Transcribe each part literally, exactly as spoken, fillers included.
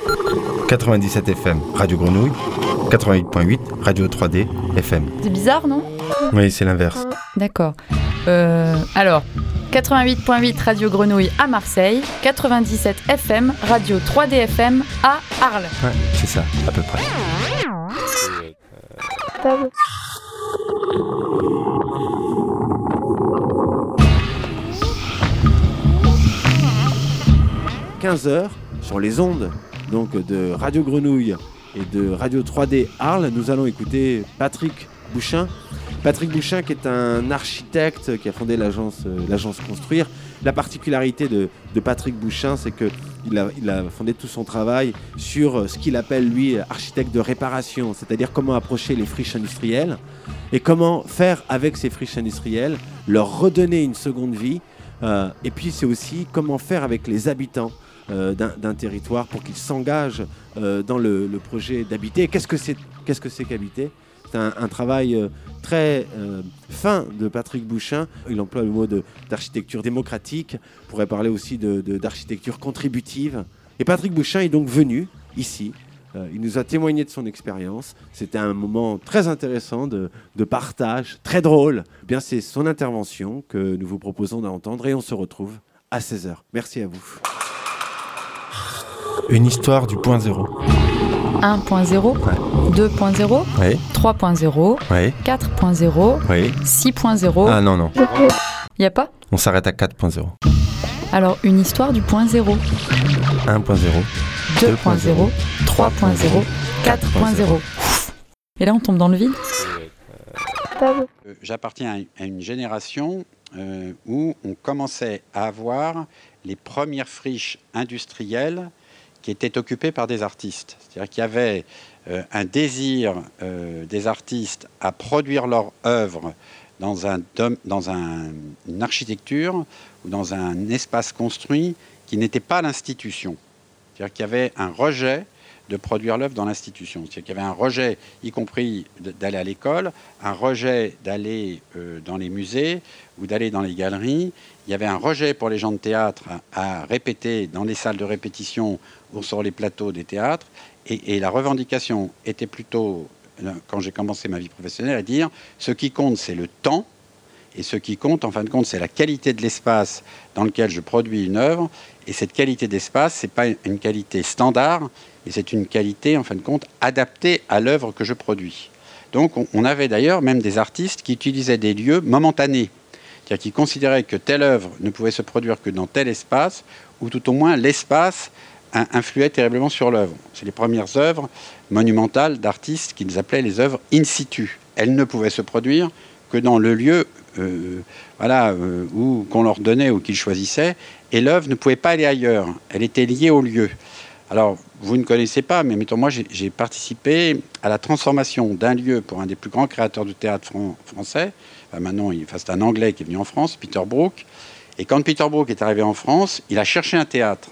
quatre-vingt-dix-sept F M, Radio Grenouille. quatre-vingt-huit virgule huit, Radio trois D F M. C'est bizarre, non ? Oui, c'est l'inverse. D'accord. Euh, alors, quatre-vingt-huit virgule huit Radio Grenouille à Marseille, quatre-vingt-dix-sept F M, Radio trois D F M à Arles. Ouais, c'est ça, à peu près. Table. quinze heures sur les ondes donc de Radio Grenouille et de Radio trois D Arles, nous allons écouter Patrick Bouchain. Patrick Bouchain qui est un architecte qui a fondé l'agence, euh, l'agence Construire. La particularité de, de Patrick Bouchain, c'est qu'il a, il a fondé tout son travail sur ce qu'il appelle, lui, architecte de réparation, c'est-à-dire comment approcher les friches industrielles et comment faire avec ces friches industrielles, leur redonner une seconde vie. Euh, et puis, c'est aussi comment faire avec les habitants euh, d'un, d'un territoire pour qu'ils s'engagent euh, dans le, le projet d'habiter. Qu'est-ce que c'est, qu'est-ce que c'est qu'habiter ? C'est un, un travail euh, très euh, fin de Patrick Bouchain. Il emploie le mot de, d'architecture démocratique. On pourrait parler aussi de, de, d'architecture contributive. Et Patrick Bouchain est donc venu ici. Euh, il nous a témoigné de son expérience. C'était un moment très intéressant de, de partage, très drôle. Eh bien, c'est son intervention que nous vous proposons d'entendre et on se retrouve à seize heures. Merci à vous. Une histoire du point zéro. un point zéro, Ouais. deux point zéro, Oui, trois point zéro, oui, quatre point zéro, oui. six point zéro. Ah non, non. Y a pas ? On s'arrête à quatre point zéro. Alors, une histoire du point zéro. un point zéro. deux point zéro, trois point zéro, quatre point zéro. Et là, on tombe dans le vide. Table. Euh, J'appartiens à à une génération euh, où on commençait à avoir les premières friches industrielles qui étaient occupées par des artistes. C'est-à-dire qu'il y avait euh, un désir euh, des artistes à produire leur œuvre dans, un dom- dans un- une architecture ou dans un espace construit qui n'était pas l'institution. C'est-à-dire qu'il y avait un rejet de produire l'œuvre dans l'institution. C'est-à-dire qu'il y avait un rejet, y compris d'aller à l'école, un rejet d'aller euh, dans les musées ou d'aller dans les galeries. Il y avait un rejet pour les gens de théâtre à, à répéter dans les salles de répétition ou sur les plateaux des théâtres. Et, et la revendication était plutôt, quand j'ai commencé ma vie professionnelle, à dire ce qui compte, c'est le temps. Et ce qui compte, en fin de compte, c'est la qualité de l'espace dans lequel je produis une œuvre. Et cette qualité d'espace, ce n'est pas une qualité standard, et c'est une qualité, en fin de compte, adaptée à l'œuvre que je produis. Donc, on, on avait d'ailleurs même des artistes qui utilisaient des lieux momentanés, c'est-à-dire qui considéraient que telle œuvre ne pouvait se produire que dans tel espace, ou tout au moins l'espace influait terriblement sur l'œuvre. C'est les premières œuvres monumentales d'artistes qu'ils appelaient les œuvres in situ. Elles ne pouvaient se produire que dans le lieu euh, voilà, euh, où, qu'on leur donnait ou qu'ils choisissaient, et l'œuvre ne pouvait pas aller ailleurs. Elle était liée au lieu. Alors, vous ne connaissez pas, mais mettons, moi, j'ai, j'ai participé à la transformation d'un lieu pour un des plus grands créateurs de théâtre fran- français. Enfin, maintenant, il, enfin, c'est un Anglais qui est venu en France, Peter Brook. Et quand Peter Brook est arrivé en France, il a cherché un théâtre.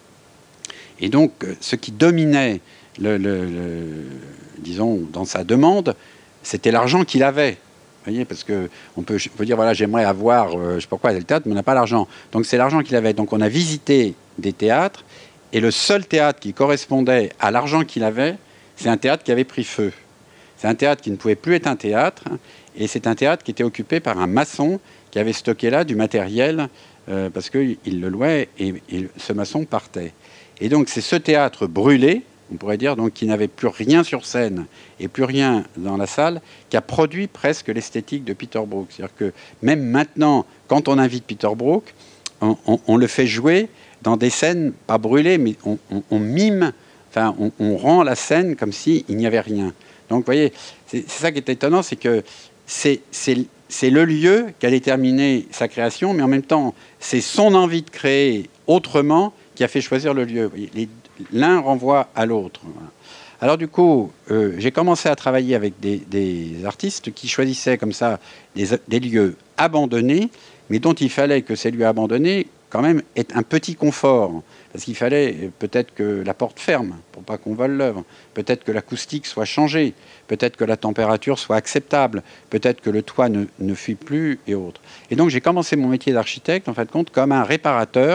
Et donc, ce qui dominait, le, le, le, disons, dans sa demande, c'était l'argent qu'il avait. Vous voyez, parce qu'on peut, on peut dire, voilà, j'aimerais avoir, euh, je ne sais pas quoi, le théâtre, mais on n'a pas l'argent. Donc, c'est l'argent qu'il avait. Donc, on a visité des théâtres, et le seul théâtre qui correspondait à l'argent qu'il avait, c'est un théâtre qui avait pris feu. C'est un théâtre qui ne pouvait plus être un théâtre, et c'est un théâtre qui était occupé par un maçon qui avait stocké là du matériel, euh, parce qu'il le louait, et, et ce maçon partait. Et donc, c'est ce théâtre brûlé, on pourrait dire, donc, qui n'avait plus rien sur scène et plus rien dans la salle, qui a produit presque l'esthétique de Peter Brook. C'est-à-dire que même maintenant, quand on invite Peter Brook, on, on, on le fait jouer dans des scènes, pas brûlées, mais on, on, on mime, enfin, on, on rend la scène comme s'il n'y avait rien. Donc, vous voyez, c'est, c'est ça qui est étonnant, c'est que c'est, c'est, c'est le lieu qui a déterminé sa création, mais en même temps, c'est son envie de créer autrement qui a fait choisir le lieu. Les, l'un renvoie à l'autre. Alors du coup, euh, j'ai commencé à travailler avec des, des artistes qui choisissaient comme ça des, des lieux abandonnés, mais dont il fallait que ces lieux abandonnés quand même aient un petit confort. Parce qu'il fallait peut-être que la porte ferme pour pas qu'on vole l'œuvre, peut-être que l'acoustique soit changée, peut-être que la température soit acceptable, peut-être que le toit ne, ne fuit plus et autres. Et donc j'ai commencé mon métier d'architecte en fin de compte comme un réparateur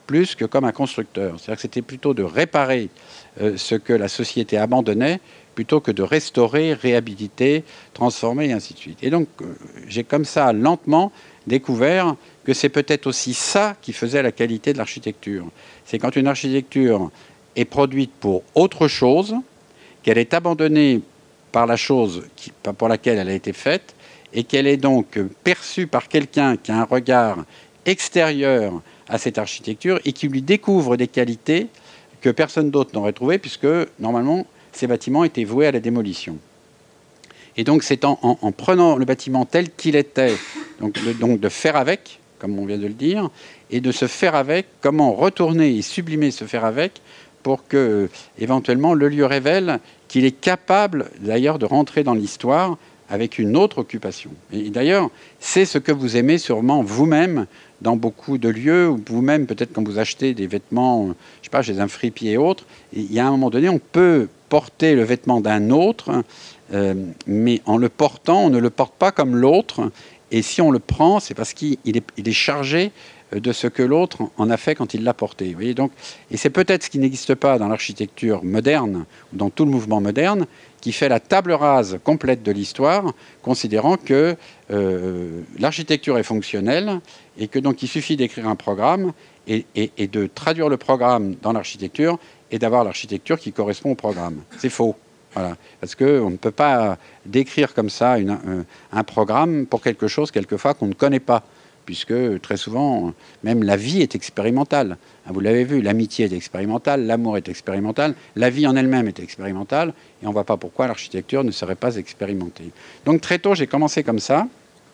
plus que comme un constructeur. C'est-à-dire que c'était plutôt de réparer euh, ce que la société abandonnait, plutôt que de restaurer, réhabiliter, transformer, et ainsi de suite. Et donc, euh, j'ai comme ça, lentement, découvert que c'est peut-être aussi ça qui faisait la qualité de l'architecture. C'est quand une architecture est produite pour autre chose, qu'elle est abandonnée par la chose qui, pour laquelle elle a été faite, et qu'elle est donc perçue par quelqu'un qui a un regard extérieur à cette architecture et qui lui découvre des qualités que personne d'autre n'aurait trouvées, puisque normalement ces bâtiments étaient voués à la démolition. Et donc c'est en, en, en prenant le bâtiment tel qu'il était, donc de, donc de faire avec, comme on vient de le dire, et de se faire avec, comment retourner et sublimer ce faire avec, pour que éventuellement le lieu révèle qu'il est capable d'ailleurs de rentrer dans l'histoire avec une autre occupation. Et d'ailleurs, c'est ce que vous aimez sûrement vous-même dans beaucoup de lieux, ou vous-même peut-être quand vous achetez des vêtements, je ne sais pas, chez un fripier et autres, il y a un moment donné, on peut porter le vêtement d'un autre, euh, mais en le portant, on ne le porte pas comme l'autre, et si on le prend, c'est parce qu'il est, il est chargé de ce que l'autre en a fait quand il l'a porté. Vous voyez, donc, et c'est peut-être ce qui n'existe pas dans l'architecture moderne, ou dans tout le mouvement moderne, qui fait la table rase complète de l'histoire, considérant que euh, l'architecture est fonctionnelle, et que donc il suffit d'écrire un programme, et, et, et de traduire le programme dans l'architecture, et d'avoir l'architecture qui correspond au programme. C'est faux. Voilà. Parce qu'on ne peut pas décrire comme ça une, un, un programme pour quelque chose, quelquefois, qu'on ne connaît pas, puisque très souvent, même la vie est expérimentale. Vous l'avez vu, l'amitié est expérimentale, l'amour est expérimental, la vie en elle-même est expérimentale, et on ne voit pas pourquoi l'architecture ne serait pas expérimentée. Donc très tôt, j'ai commencé comme ça,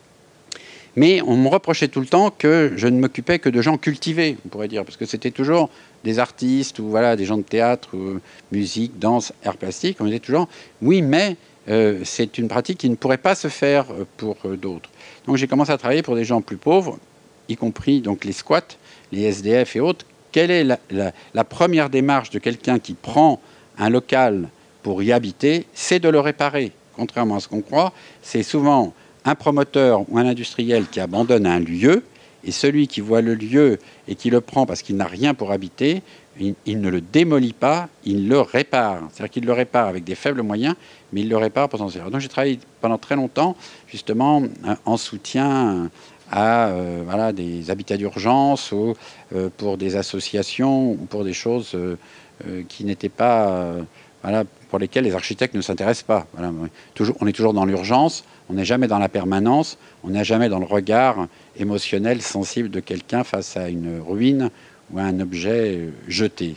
mais on me reprochait tout le temps que je ne m'occupais que de gens cultivés, on pourrait dire, parce que c'était toujours des artistes, ou voilà, des gens de théâtre, ou musique, danse, art plastique. On me disait toujours, oui, mais euh, c'est une pratique qui ne pourrait pas se faire pour euh, d'autres. Donc j'ai commencé à travailler pour des gens plus pauvres, y compris donc les squats, les S D F et autres. Quelle est la, la, la première démarche de quelqu'un qui prend un local pour y habiter? C'est de le réparer. Contrairement à ce qu'on croit, c'est souvent un promoteur ou un industriel qui abandonne un lieu, et celui qui voit le lieu et qui le prend parce qu'il n'a rien pour habiter, il, il ne le démolit pas, il le répare. C'est-à-dire qu'il le répare avec des faibles moyens, mais il le répare potentiellement. Donc j'ai travaillé pendant très longtemps, justement, en soutien à euh, voilà, des habitats d'urgence, ou euh, pour des associations, ou pour des choses euh, euh, qui n'étaient pas... Euh, voilà, pour lesquelles les architectes ne s'intéressent pas. Voilà, toujours, on est toujours dans l'urgence, on n'est jamais dans la permanence, on n'est jamais dans le regard émotionnel, sensible de quelqu'un face à une ruine ou à un objet jeté.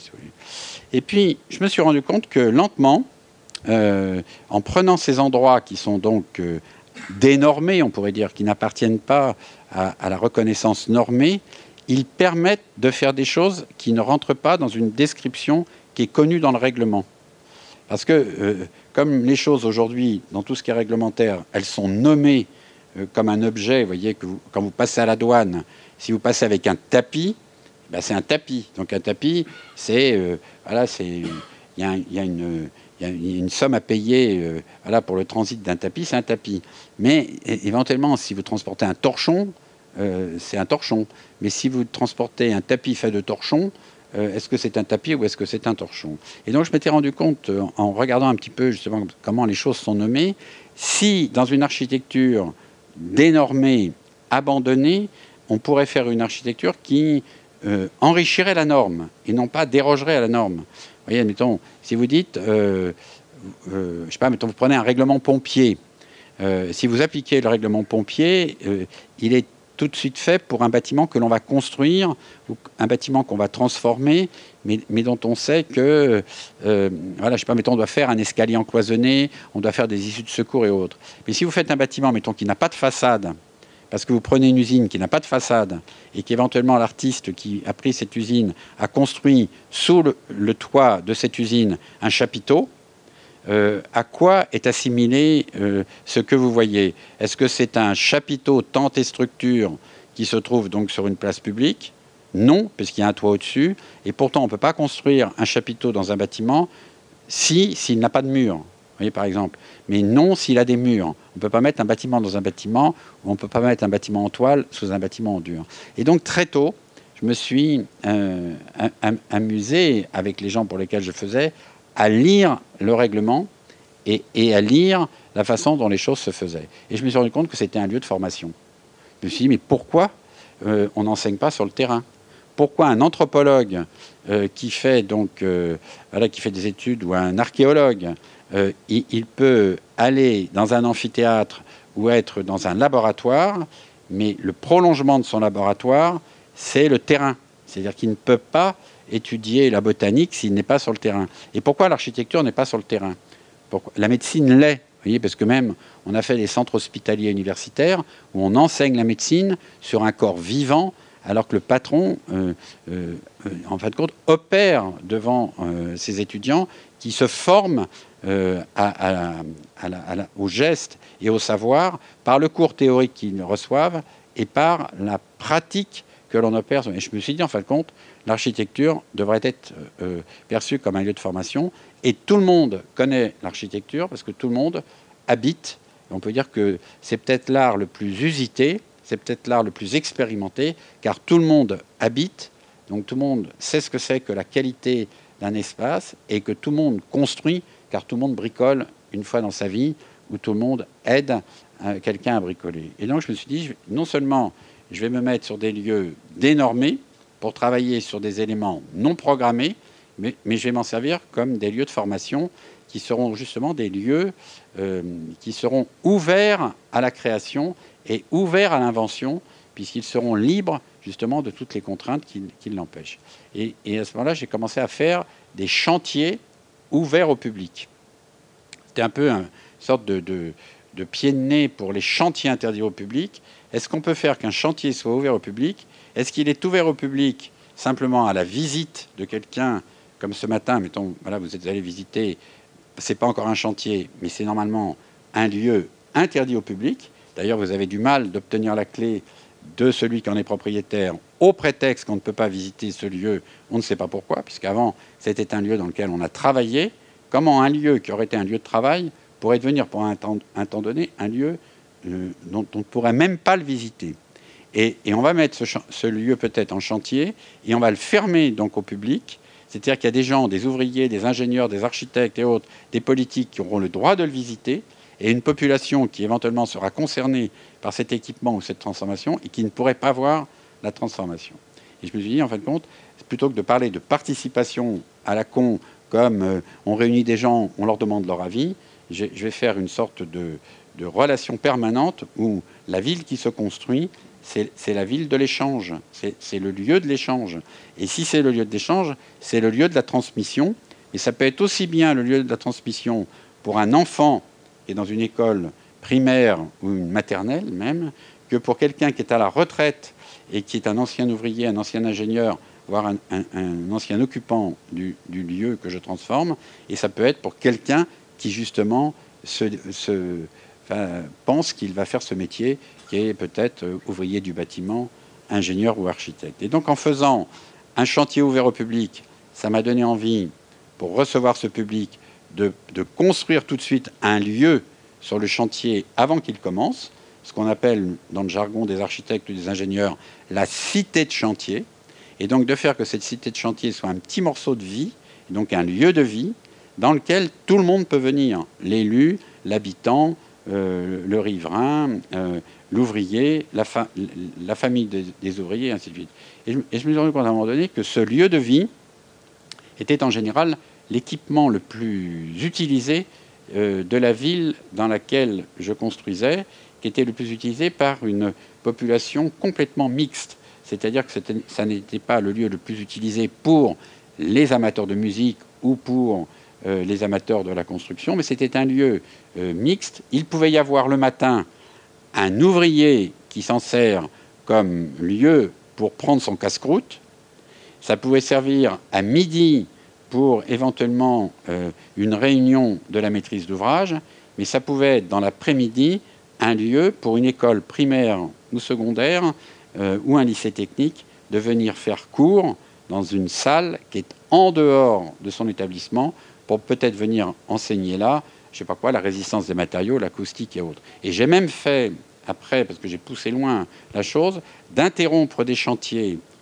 Et puis, je me suis rendu compte que lentement, euh, en prenant ces endroits qui sont donc euh, dénormés, on pourrait dire, qui n'appartiennent pas à, à la reconnaissance normée, ils permettent de faire des choses qui ne rentrent pas dans une description qui est connue dans le règlement. Parce que, euh, comme les choses aujourd'hui, dans tout ce qui est réglementaire, elles sont nommées euh, comme un objet, vous voyez, que vous, quand vous passez à la douane, si vous passez avec un tapis, ben c'est un tapis. Donc un tapis, c'est, euh, voilà, c'est, il y a, y a une, y a une somme à payer, euh, voilà, pour le transit d'un tapis, c'est un tapis. Mais é- éventuellement, si vous transportez un torchon, euh, c'est un torchon. Mais si vous transportez un tapis fait de torchons, est-ce que c'est un tapis ou est-ce que c'est un torchon? Et donc je m'étais rendu compte, en regardant un petit peu justement comment les choses sont nommées, si dans une architecture dénormée, abandonnée, on pourrait faire une architecture qui euh, enrichirait la norme et non pas dérogerait à la norme. Vous voyez, admettons, si vous dites, euh, euh, je ne sais pas, admettons, vous prenez un règlement pompier. Euh, si vous appliquez le règlement pompier, euh, il est tout de suite fait pour un bâtiment que l'on va construire, ou un bâtiment qu'on va transformer, mais, mais dont on sait que, euh, voilà, je sais pas, mettons, on doit faire un escalier encloisonné, on doit faire des issues de secours et autres. Mais si vous faites un bâtiment, mettons, qui n'a pas de façade, parce que vous prenez une usine qui n'a pas de façade, et qu'éventuellement l'artiste qui a pris cette usine a construit sous le, le toit de cette usine un chapiteau, Euh, à quoi est assimilé euh, ce que vous voyez? Est-ce que c'est un chapiteau tente et structure qui se trouve donc sur une place publique? Non, puisqu'il y a un toit au-dessus. Et pourtant, on ne peut pas construire un chapiteau dans un bâtiment si, s'il n'a pas de mur. Vous voyez, par exemple. Mais non s'il a des murs. On ne peut pas mettre un bâtiment dans un bâtiment, ou on ne peut pas mettre un bâtiment en toile sous un bâtiment en dur. Et donc, très tôt, je me suis euh, amusé, avec les gens pour lesquels je faisais, à lire le règlement et, et à lire la façon dont les choses se faisaient. Et je me suis rendu compte que c'était un lieu de formation. Je me suis dit, mais pourquoi euh, on n'enseigne pas sur le terrain ? Pourquoi un anthropologue euh, qui fait donc euh, voilà, qui fait des études, ou un archéologue, euh, il, il peut aller dans un amphithéâtre ou être dans un laboratoire, mais le prolongement de son laboratoire, c'est le terrain. C'est-à-dire qu'il ne peut pas étudier la botanique s'il n'est pas sur le terrain. Et pourquoi l'architecture n'est pas sur le terrain ? Pourquoi ? La médecine l'est. Vous voyez, parce que même, on a fait des centres hospitaliers universitaires où on enseigne la médecine sur un corps vivant, alors que le patron, euh, euh, en fin de compte, opère devant euh, ses étudiants qui se forment euh, à, à, à la, à la, au geste et au savoir par le cours théorique qu'ils reçoivent et par la pratique que l'on opère. Et je me suis dit, en fin de compte, l'architecture devrait être euh, perçue comme un lieu de formation. Et tout le monde connaît l'architecture parce que tout le monde habite. Et on peut dire que c'est peut-être l'art le plus usité, c'est peut-être l'art le plus expérimenté, car tout le monde habite, donc tout le monde sait ce que c'est que la qualité d'un espace, et que tout le monde construit, car tout le monde bricole une fois dans sa vie, où tout le monde aide euh, quelqu'un à bricoler. Et donc je me suis dit, non seulement je vais me mettre sur des lieux dénormés, pour travailler sur des éléments non programmés, mais, mais je vais m'en servir comme des lieux de formation, qui seront justement des lieux euh, qui seront ouverts à la création, et ouverts à l'invention, puisqu'ils seront libres justement de toutes les contraintes qui, qui l'empêchent. Et, et à ce moment-là, j'ai commencé à faire des chantiers ouverts au public. C'était un peu une sorte de, de, de pied de nez pour les chantiers interdits au public. Est-ce qu'on peut faire qu'un chantier soit ouvert au public ? Est-ce qu'il est ouvert au public simplement à la visite de quelqu'un, comme ce matin, mettons, voilà, vous êtes allé visiter, c'est pas encore un chantier, mais c'est normalement un lieu interdit au public. D'ailleurs, vous avez du mal d'obtenir la clé de celui qui en est propriétaire au prétexte qu'on ne peut pas visiter ce lieu. On ne sait pas pourquoi, puisqu'avant, c'était un lieu dans lequel on a travaillé. Comment un lieu qui aurait été un lieu de travail pourrait devenir, pour un temps, un temps donné, un lieu euh, dont on ne pourrait même pas le visiter. Et, et on va mettre ce, ce lieu peut-être en chantier, et on va le fermer donc au public. C'est-à-dire qu'il y a des gens, des ouvriers, des ingénieurs, des architectes et autres, des politiques qui auront le droit de le visiter, et une population qui éventuellement sera concernée par cet équipement ou cette transformation et qui ne pourrait pas voir la transformation. Et je me suis dit, en fin de compte, plutôt que de parler de participation à la con, comme euh, on réunit des gens, on leur demande leur avis, je vais faire une sorte de, de relation permanente où la ville qui se construit, c'est, c'est la ville de l'échange, c'est, c'est le lieu de l'échange. Et si c'est le lieu de l'échange, c'est le lieu de la transmission. Et ça peut être aussi bien le lieu de la transmission pour un enfant qui est dans une école primaire ou une maternelle même, que pour quelqu'un qui est à la retraite et qui est un ancien ouvrier, un ancien ingénieur, voire un, un, un ancien occupant du, du lieu que je transforme. Et ça peut être pour quelqu'un qui, justement, se, se, enfin, pense qu'il va faire ce métier, qui est peut-être ouvrier du bâtiment, ingénieur ou architecte. Et donc, en faisant un chantier ouvert au public, ça m'a donné envie, pour recevoir ce public, de, de construire tout de suite un lieu sur le chantier avant qu'il commence, ce qu'on appelle, dans le jargon des architectes ou des ingénieurs, la cité de chantier, et donc de faire que cette cité de chantier soit un petit morceau de vie, donc un lieu de vie, dans lequel tout le monde peut venir, l'élu, l'habitant, euh, le riverain, euh, l'ouvrier, la, fa- la famille des, des ouvriers, et ainsi de suite. Et je, et je me suis rendu compte à un moment donné que ce lieu de vie était en général l'équipement le plus utilisé euh, de la ville dans laquelle je construisais, qui était le plus utilisé par une population complètement mixte. C'est-à-dire que c'était, ça n'était pas le lieu le plus utilisé pour les amateurs de musique ou pour euh, les amateurs de la construction, mais c'était un lieu euh, mixte. Il pouvait y avoir le matin un ouvrier qui s'en sert comme lieu pour prendre son casse-croûte. Ça pouvait servir à midi pour éventuellement euh, une réunion de la maîtrise d'ouvrage, mais ça pouvait être dans l'après-midi un lieu pour une école primaire ou secondaire euh, ou un lycée technique de venir faire cours dans une salle qui est en dehors de son établissement pour peut-être venir enseigner là, je ne sais pas quoi, la résistance des matériaux, l'acoustique et autres. Et j'ai même fait, après, parce que j'ai poussé loin la chose, d'interrompre des chantiers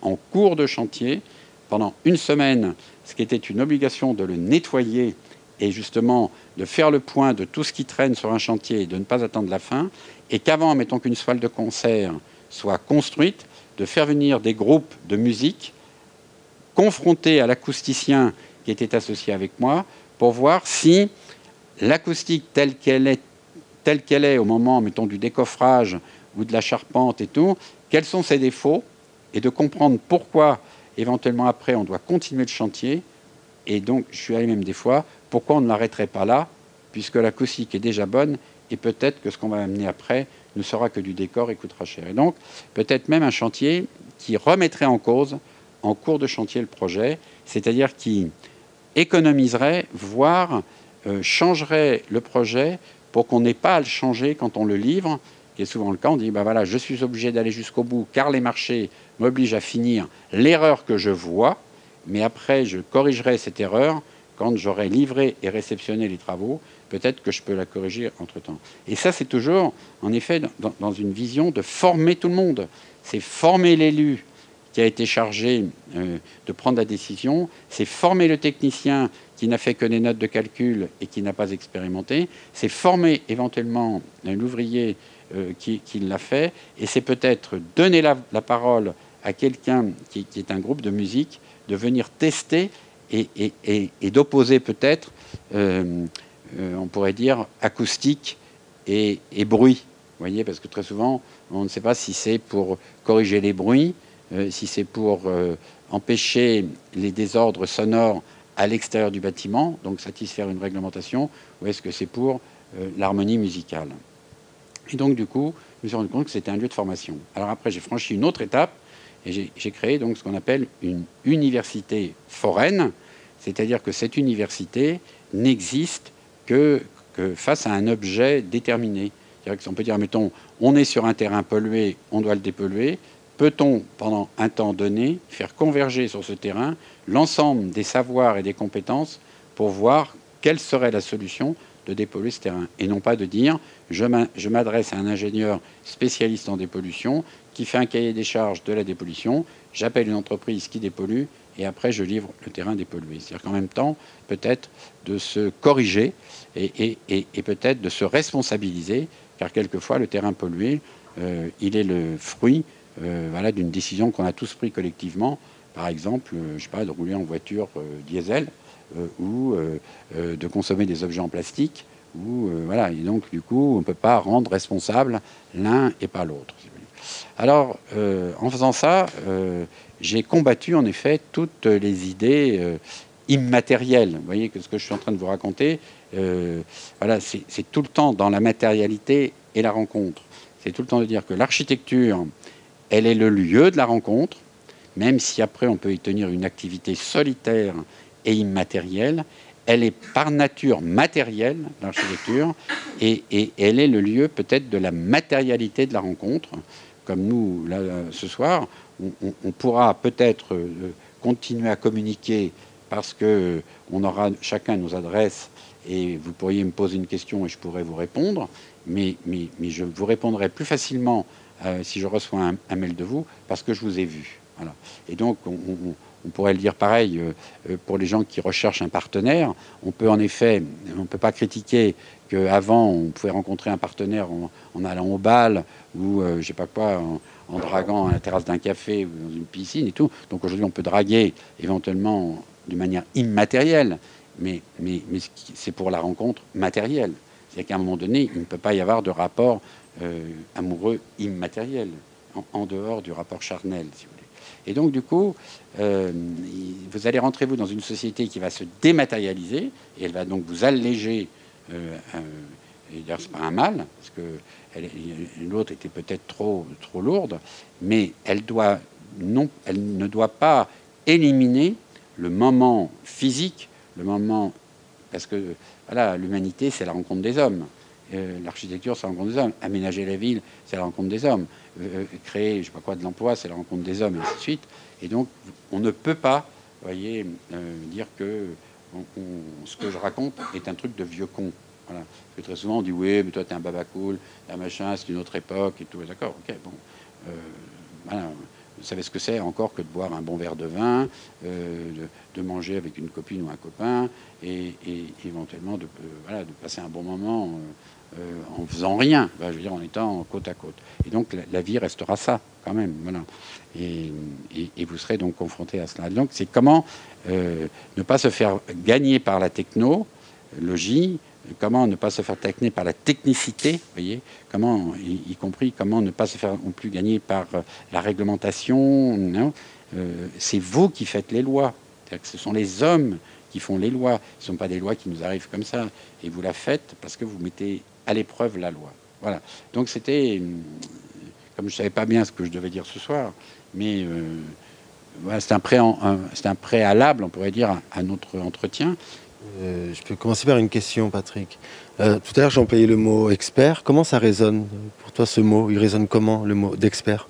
en cours de chantier, pendant une semaine, ce qui était une obligation de le nettoyer et justement de faire le point de tout ce qui traîne sur un chantier et de ne pas attendre la fin, et qu'avant, mettons qu'une salle de concert soit construite, de faire venir des groupes de musique confrontés à l'acousticien qui était associé avec moi pour voir si l'acoustique telle qu'elle est, telle qu'elle est au moment, mettons, du décoffrage ou de la charpente et tout, quels sont ses défauts, et de comprendre pourquoi, éventuellement après, on doit continuer le chantier. Et donc, je suis allé même des fois, pourquoi on ne l'arrêterait pas là, puisque l'acoustique est déjà bonne, et peut-être que ce qu'on va amener après ne sera que du décor et coûtera cher. Et donc, peut-être même un chantier qui remettrait en cause, en cours de chantier, le projet, c'est-à-dire qui économiserait, voire euh, changerait le projet pour qu'on n'ait pas à le changer quand on le livre, qui est souvent le cas. On dit, ben voilà, je suis obligé d'aller jusqu'au bout, car les marchés m'obligent à finir l'erreur que je vois, mais après, je corrigerai cette erreur quand j'aurai livré et réceptionné les travaux. Peut-être que je peux la corriger entre-temps. Et ça, c'est toujours, en effet, dans, dans une vision de former tout le monde. C'est former l'élu qui a été chargé euh, de prendre la décision. C'est former le technicien qui n'a fait que des notes de calcul et qui n'a pas expérimenté. C'est former éventuellement euh, l'ouvrier euh, qui, qui l'a fait. Et c'est peut-être donner la, la parole à quelqu'un qui, qui est un groupe de musique, de venir tester et, et, et, et d'opposer peut-être, euh, euh, on pourrait dire, acoustique et, et bruit. Vous voyez, parce que très souvent, on ne sait pas si c'est pour corriger les bruits, euh, si c'est pour euh, empêcher les désordres sonores à l'extérieur du bâtiment, donc satisfaire une réglementation, ou est-ce que c'est pour euh, l'harmonie musicale. Et donc, du coup, je me suis rendu compte que c'était un lieu de formation. Alors après, j'ai franchi une autre étape, et j'ai, j'ai créé donc ce qu'on appelle une université foraine, c'est-à-dire que cette université n'existe que, que face à un objet déterminé. C'est-à-dire qu'on peut dire, mettons, on est sur un terrain pollué, on doit le dépolluer. Peut-on, pendant un temps donné, faire converger sur ce terrain l'ensemble des savoirs et des compétences pour voir quelle serait la solution de dépolluer ce terrain, et non pas de dire je m'adresse à un ingénieur spécialiste en dépollution qui fait un cahier des charges de la dépollution, j'appelle une entreprise qui dépollue et après je livre le terrain dépollué. C'est-à-dire qu'en même temps, peut-être de se corriger et, et, et, et peut-être de se responsabiliser, car quelquefois le terrain pollué, euh, il est le fruit euh, voilà, d'une décision qu'on a tous prise collectivement, par exemple, euh, je sais pas, de rouler en voiture euh, diesel, Euh, ou euh, euh, de consommer des objets en plastique, ou euh, voilà, et donc du coup on ne peut pas rendre responsable l'un et pas l'autre. Alors euh, en faisant ça, euh, j'ai combattu en effet toutes les idées euh, immatérielles. Vous voyez que ce que je suis en train de vous raconter, euh, voilà, c'est, c'est tout le temps dans la matérialité et la rencontre. C'est tout le temps de dire que l'architecture, elle est le lieu de la rencontre, même si après on peut y tenir une activité solitaire et immatérielle, elle est par nature matérielle, l'architecture, et, et elle est le lieu peut-être de la matérialité de la rencontre. Comme nous, là, ce soir, on, on, on pourra peut-être euh, continuer à communiquer parce que on aura chacun nos adresses et vous pourriez me poser une question et je pourrais vous répondre, mais, mais, mais je vous répondrai plus facilement euh, si je reçois un, un mail de vous parce que je vous ai vu. Voilà. Et donc, on, on On pourrait le dire pareil euh, pour les gens qui recherchent un partenaire. On peut en effet, on ne peut pas critiquer qu'avant, on pouvait rencontrer un partenaire en, en allant au bal ou, euh, je sais pas quoi, en, en draguant à la terrasse d'un café ou dans une piscine et tout. Donc aujourd'hui, on peut draguer éventuellement d'une manière immatérielle, mais, mais, mais c'est pour la rencontre matérielle. C'est-à-dire qu'à un moment donné, il ne peut pas y avoir de rapport euh, amoureux immatériel, en, en dehors du rapport charnel, si vous voulez. Et donc, du coup, euh, vous allez rentrer, vous, dans une société qui va se dématérialiser, et elle va donc vous alléger, euh, euh, et d'ailleurs, c'est pas un mal, parce que elle, l'autre était peut-être trop, trop lourde, mais elle, doit non, elle ne doit pas éliminer le moment physique, le moment... Parce que, voilà, l'humanité, c'est la rencontre des hommes. Euh, l'architecture, c'est la rencontre des hommes. Aménager la ville, c'est la rencontre des hommes. Euh, créer, je sais pas quoi, de l'emploi, c'est la rencontre des hommes, et ainsi de suite. Et donc, on ne peut pas, voyez, euh, dire que on, on, ce que je raconte est un truc de vieux con. Voilà. Parce que très souvent, on dit, oui, mais toi, t'es un baba cool, la machin, c'est une autre époque, et tout. D'accord, ok, bon. Euh, voilà. vous savez ce que c'est encore que de boire un bon verre de vin, euh, de, de manger avec une copine ou un copain, et, et éventuellement de, euh, voilà, de passer un bon moment euh, euh, en faisant rien, ben, je veux dire en étant côte à côte. Et donc la, la vie restera ça quand même, voilà. Et, et, et vous serez donc confronté à cela. Donc c'est comment euh, ne pas se faire gagner par la technologie, comment ne pas se faire gagner par la technicité, vous voyez, comment, y, y compris comment ne pas se faire non plus gagner par euh, la réglementation. Non, euh, c'est vous qui faites les lois. C'est-à-dire que ce sont les hommes qui font les lois. Ce ne sont pas des lois qui nous arrivent comme ça. Et vous la faites parce que vous mettez à l'épreuve la loi. Voilà. Donc c'était, comme je ne savais pas bien ce que je devais dire ce soir, mais euh, voilà, c'est un, pré- un, c'est un préalable, on pourrait dire, à, à notre entretien. Euh, je peux commencer par une question, Patrick. Euh, tout à l'heure, j'ai employé le mot expert. Comment ça résonne pour toi, ce mot? Il résonne comment, le mot d'expert?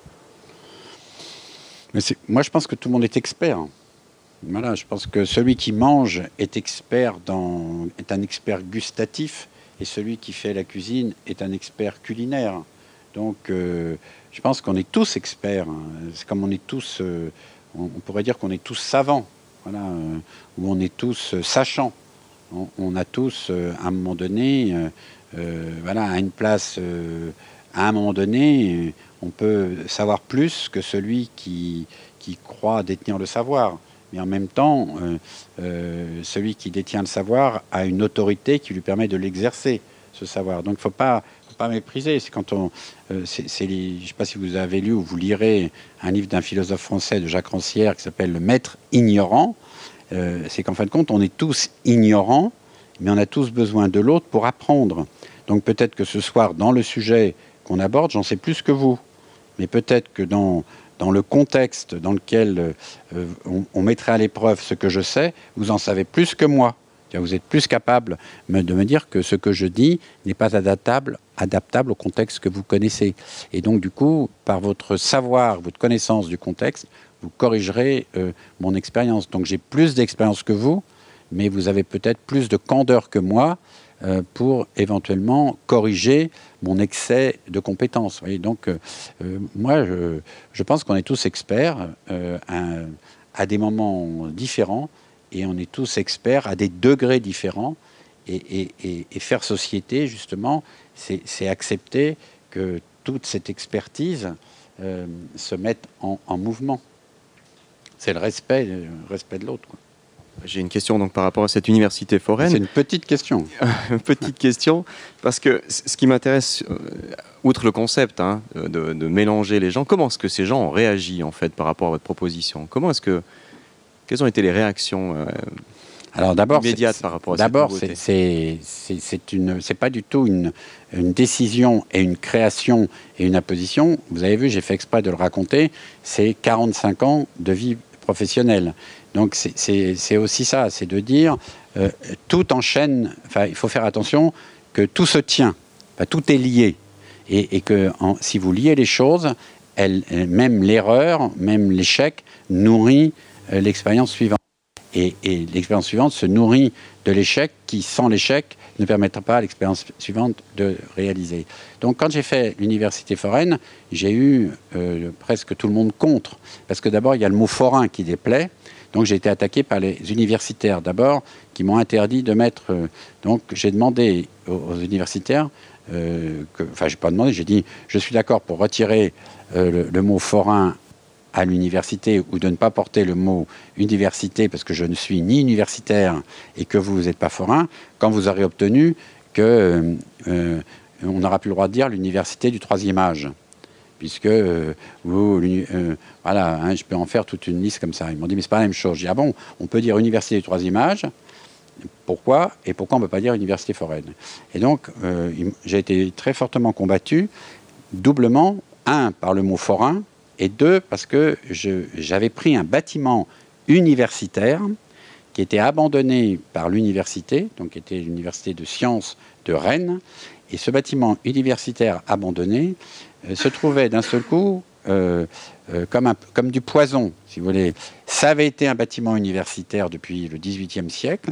Mais c'est, moi, je pense que tout le monde est expert. Voilà, je pense que celui qui mange est expert dans, est un expert gustatif, et celui qui fait la cuisine est un expert culinaire. Donc, euh, je pense qu'on est tous experts. Hein. C'est comme on est tous, euh, on, on pourrait dire qu'on est tous savants, voilà, euh, ou on est tous euh, sachants. On, on a tous, euh, à un moment donné, euh, euh, voilà, à une place, euh, à un moment donné, euh, on peut savoir plus que celui qui, qui croit détenir le savoir. Mais en même temps, euh, euh, celui qui détient le savoir a une autorité qui lui permet de l'exercer, ce savoir. Donc, il ne faut pas, faut pas mépriser. C'est quand on, euh, c'est, c'est les, je ne sais pas si vous avez lu ou vous lirez un livre d'un philosophe français de Jacques Rancière qui s'appelle « Le maître ignorant ». Euh, c'est qu'en fin de compte, on est tous ignorants, mais on a tous besoin de l'autre pour apprendre. Donc, peut-être que ce soir, dans le sujet qu'on aborde, j'en sais plus que vous. Mais peut-être que dans... dans le contexte dans lequel euh, on, on mettrait à l'épreuve ce que je sais, vous en savez plus que moi. Vous êtes plus capable de me dire que ce que je dis n'est pas adaptable, adaptable au contexte que vous connaissez. Et donc, du coup, par votre savoir, votre connaissance du contexte, vous corrigerez euh, mon expérience. Donc, j'ai plus d'expérience que vous, mais vous avez peut-être plus de candeur que moi euh, pour éventuellement corriger mon excès de compétences. Vous voyez, donc, euh, euh, moi, je, je pense qu'on est tous experts euh, à, à des moments différents, et on est tous experts à des degrés différents. Et, et, et, et faire société, justement, c'est, c'est accepter que toute cette expertise euh, se mette en, en mouvement. C'est le respect, le respect de l'autre, quoi. J'ai une question donc par rapport à cette université foraine. C'est une petite question. Une petite question, parce que ce qui m'intéresse, euh, outre le concept hein, de, de mélanger les gens, comment est-ce que ces gens ont réagi en fait par rapport à votre proposition? Comment est-ce que, quelles ont été les réactions euh, Alors d'abord, immédiates c'est, par rapport à d'abord, cette nouveauté? c'est, c'est, c'est, une, c'est pas du tout une, une décision et une création et une imposition. Vous avez vu, j'ai fait exprès de le raconter, c'est quarante-cinq ans de vie professionnelle. Donc c'est, c'est, c'est aussi ça, c'est de dire euh, tout enchaîne, enfin il faut faire attention que tout se tient, enfin, tout est lié. Et, et que en, si vous liez les choses, elle, elle, même l'erreur, même l'échec nourrit euh, l'expérience suivante. Et, et l'expérience suivante se nourrit de l'échec qui, sans l'échec, ne permettra pas à l'expérience suivante de réaliser. Donc quand j'ai fait l'université foraine, j'ai eu euh, presque tout le monde contre. Parce que d'abord, il y a le mot forain qui déplaît. Donc j'ai été attaqué par les universitaires d'abord, qui m'ont interdit de mettre... Euh, donc j'ai demandé aux, aux universitaires, euh, que, enfin j'ai pas demandé, j'ai dit je suis d'accord pour retirer euh, le, le mot forain à l'université, ou de ne pas porter le mot université parce que je ne suis ni universitaire et que vous n'êtes pas forain, quand vous aurez obtenu que euh, on n'aura plus le droit de dire l'université du troisième âge. Puisque euh, vous, euh, voilà, hein, je peux en faire toute une liste comme ça. Ils m'ont dit, mais c'est pas la même chose. J'ai dit, ah bon, on peut dire université du troisième âge, pourquoi? Et pourquoi on ne peut pas dire université foraine? Et donc, euh, j'ai été très fortement combattu, doublement, un, par le mot forain, et deux, parce que je, j'avais pris un bâtiment universitaire qui était abandonné par l'université, donc qui était l'université de sciences de Rennes, et ce bâtiment universitaire abandonné euh, se trouvait d'un seul coup euh, euh, comme, un, comme du poison, si vous voulez. Ça avait été un bâtiment universitaire depuis le dix-huitième siècle,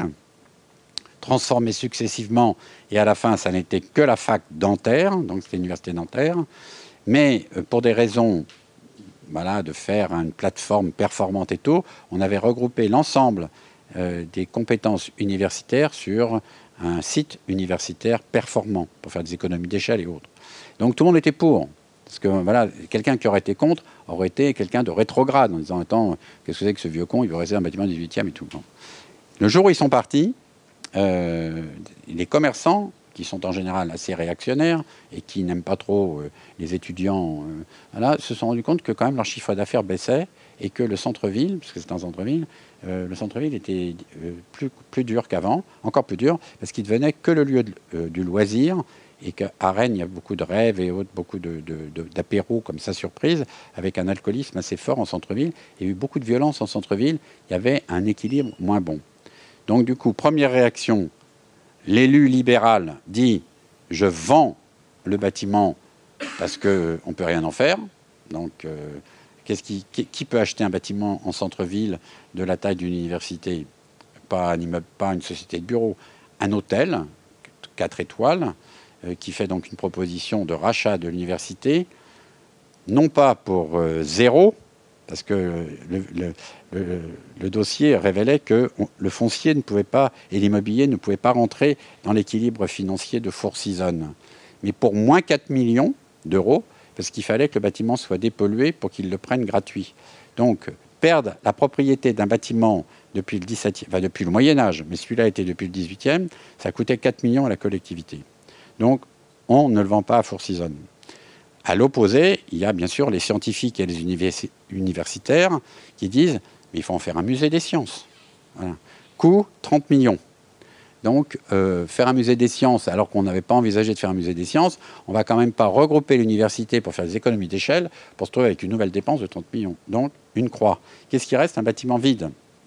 transformé successivement, et à la fin, ça n'était que la fac dentaire, donc c'était l'université dentaire, mais euh, pour des raisons voilà, de faire une plateforme performante et tout, on avait regroupé l'ensemble euh, des compétences universitaires sur un site universitaire performant pour faire des économies d'échelle et autres. Donc tout le monde était pour. Parce que voilà, quelqu'un qui aurait été contre aurait été quelqu'un de rétrograde en disant attends, qu'est-ce que c'est que ce vieux con, il veut rester dans un bâtiment du dix-huitième et tout. Bon. Le jour où ils sont partis, euh, les commerçants, qui sont en général assez réactionnaires et qui n'aiment pas trop euh, les étudiants, euh, voilà, se sont rendus compte que quand même leur chiffre d'affaires baissait et que le centre-ville, parce que c'est un centre-ville, euh, le centre-ville était euh, plus, plus dur qu'avant, encore plus dur, parce qu'il devenait que le lieu de, euh, du loisir et qu'à Rennes, il y a beaucoup de rêves et autres, beaucoup de, de, de, d'apéros comme ça, surprise, avec un alcoolisme assez fort en centre-ville. Il y a eu beaucoup de violence en centre-ville, il y avait un équilibre moins bon. Donc du coup, première réaction, l'élu libéral dit « je vends le bâtiment parce qu'on ne peut rien en faire ». Donc, euh, qu'est-ce qui, qui, qui peut acheter un bâtiment en centre-ville de la taille d'une université ? Pas un immeuble, pas une société de bureau, un hôtel, quatre étoiles, euh, qui fait donc une proposition de rachat de l'université, non pas pour euh, zéro, parce que le, le, le, le dossier révélait que on, le foncier ne pouvait pas, et l'immobilier ne pouvait pas rentrer dans l'équilibre financier de Four Seasons. Mais pour moins quatre millions d'euros, parce qu'il fallait que le bâtiment soit dépollué pour qu'ils le prennent gratuit. Donc, perdre la propriété d'un bâtiment depuis le dix-septième, enfin depuis le Moyen-Âge, mais celui-là était depuis le dix-huitième, ça coûtait quatre millions à la collectivité. Donc, on ne le vend pas à Four Seasons. À l'opposé, il y a bien sûr les scientifiques et les univers- universitaires qui disent « mais il faut en faire un musée des sciences voilà. ». Coût trente millions. Donc, euh, faire un musée des sciences, alors qu'on n'avait pas envisagé de faire un musée des sciences, on ne va quand même pas regrouper l'université pour faire des économies d'échelle, pour se trouver avec une nouvelle dépense de trente millions. Donc, une croix. Qu'est-ce qui reste ? Un bâtiment vide.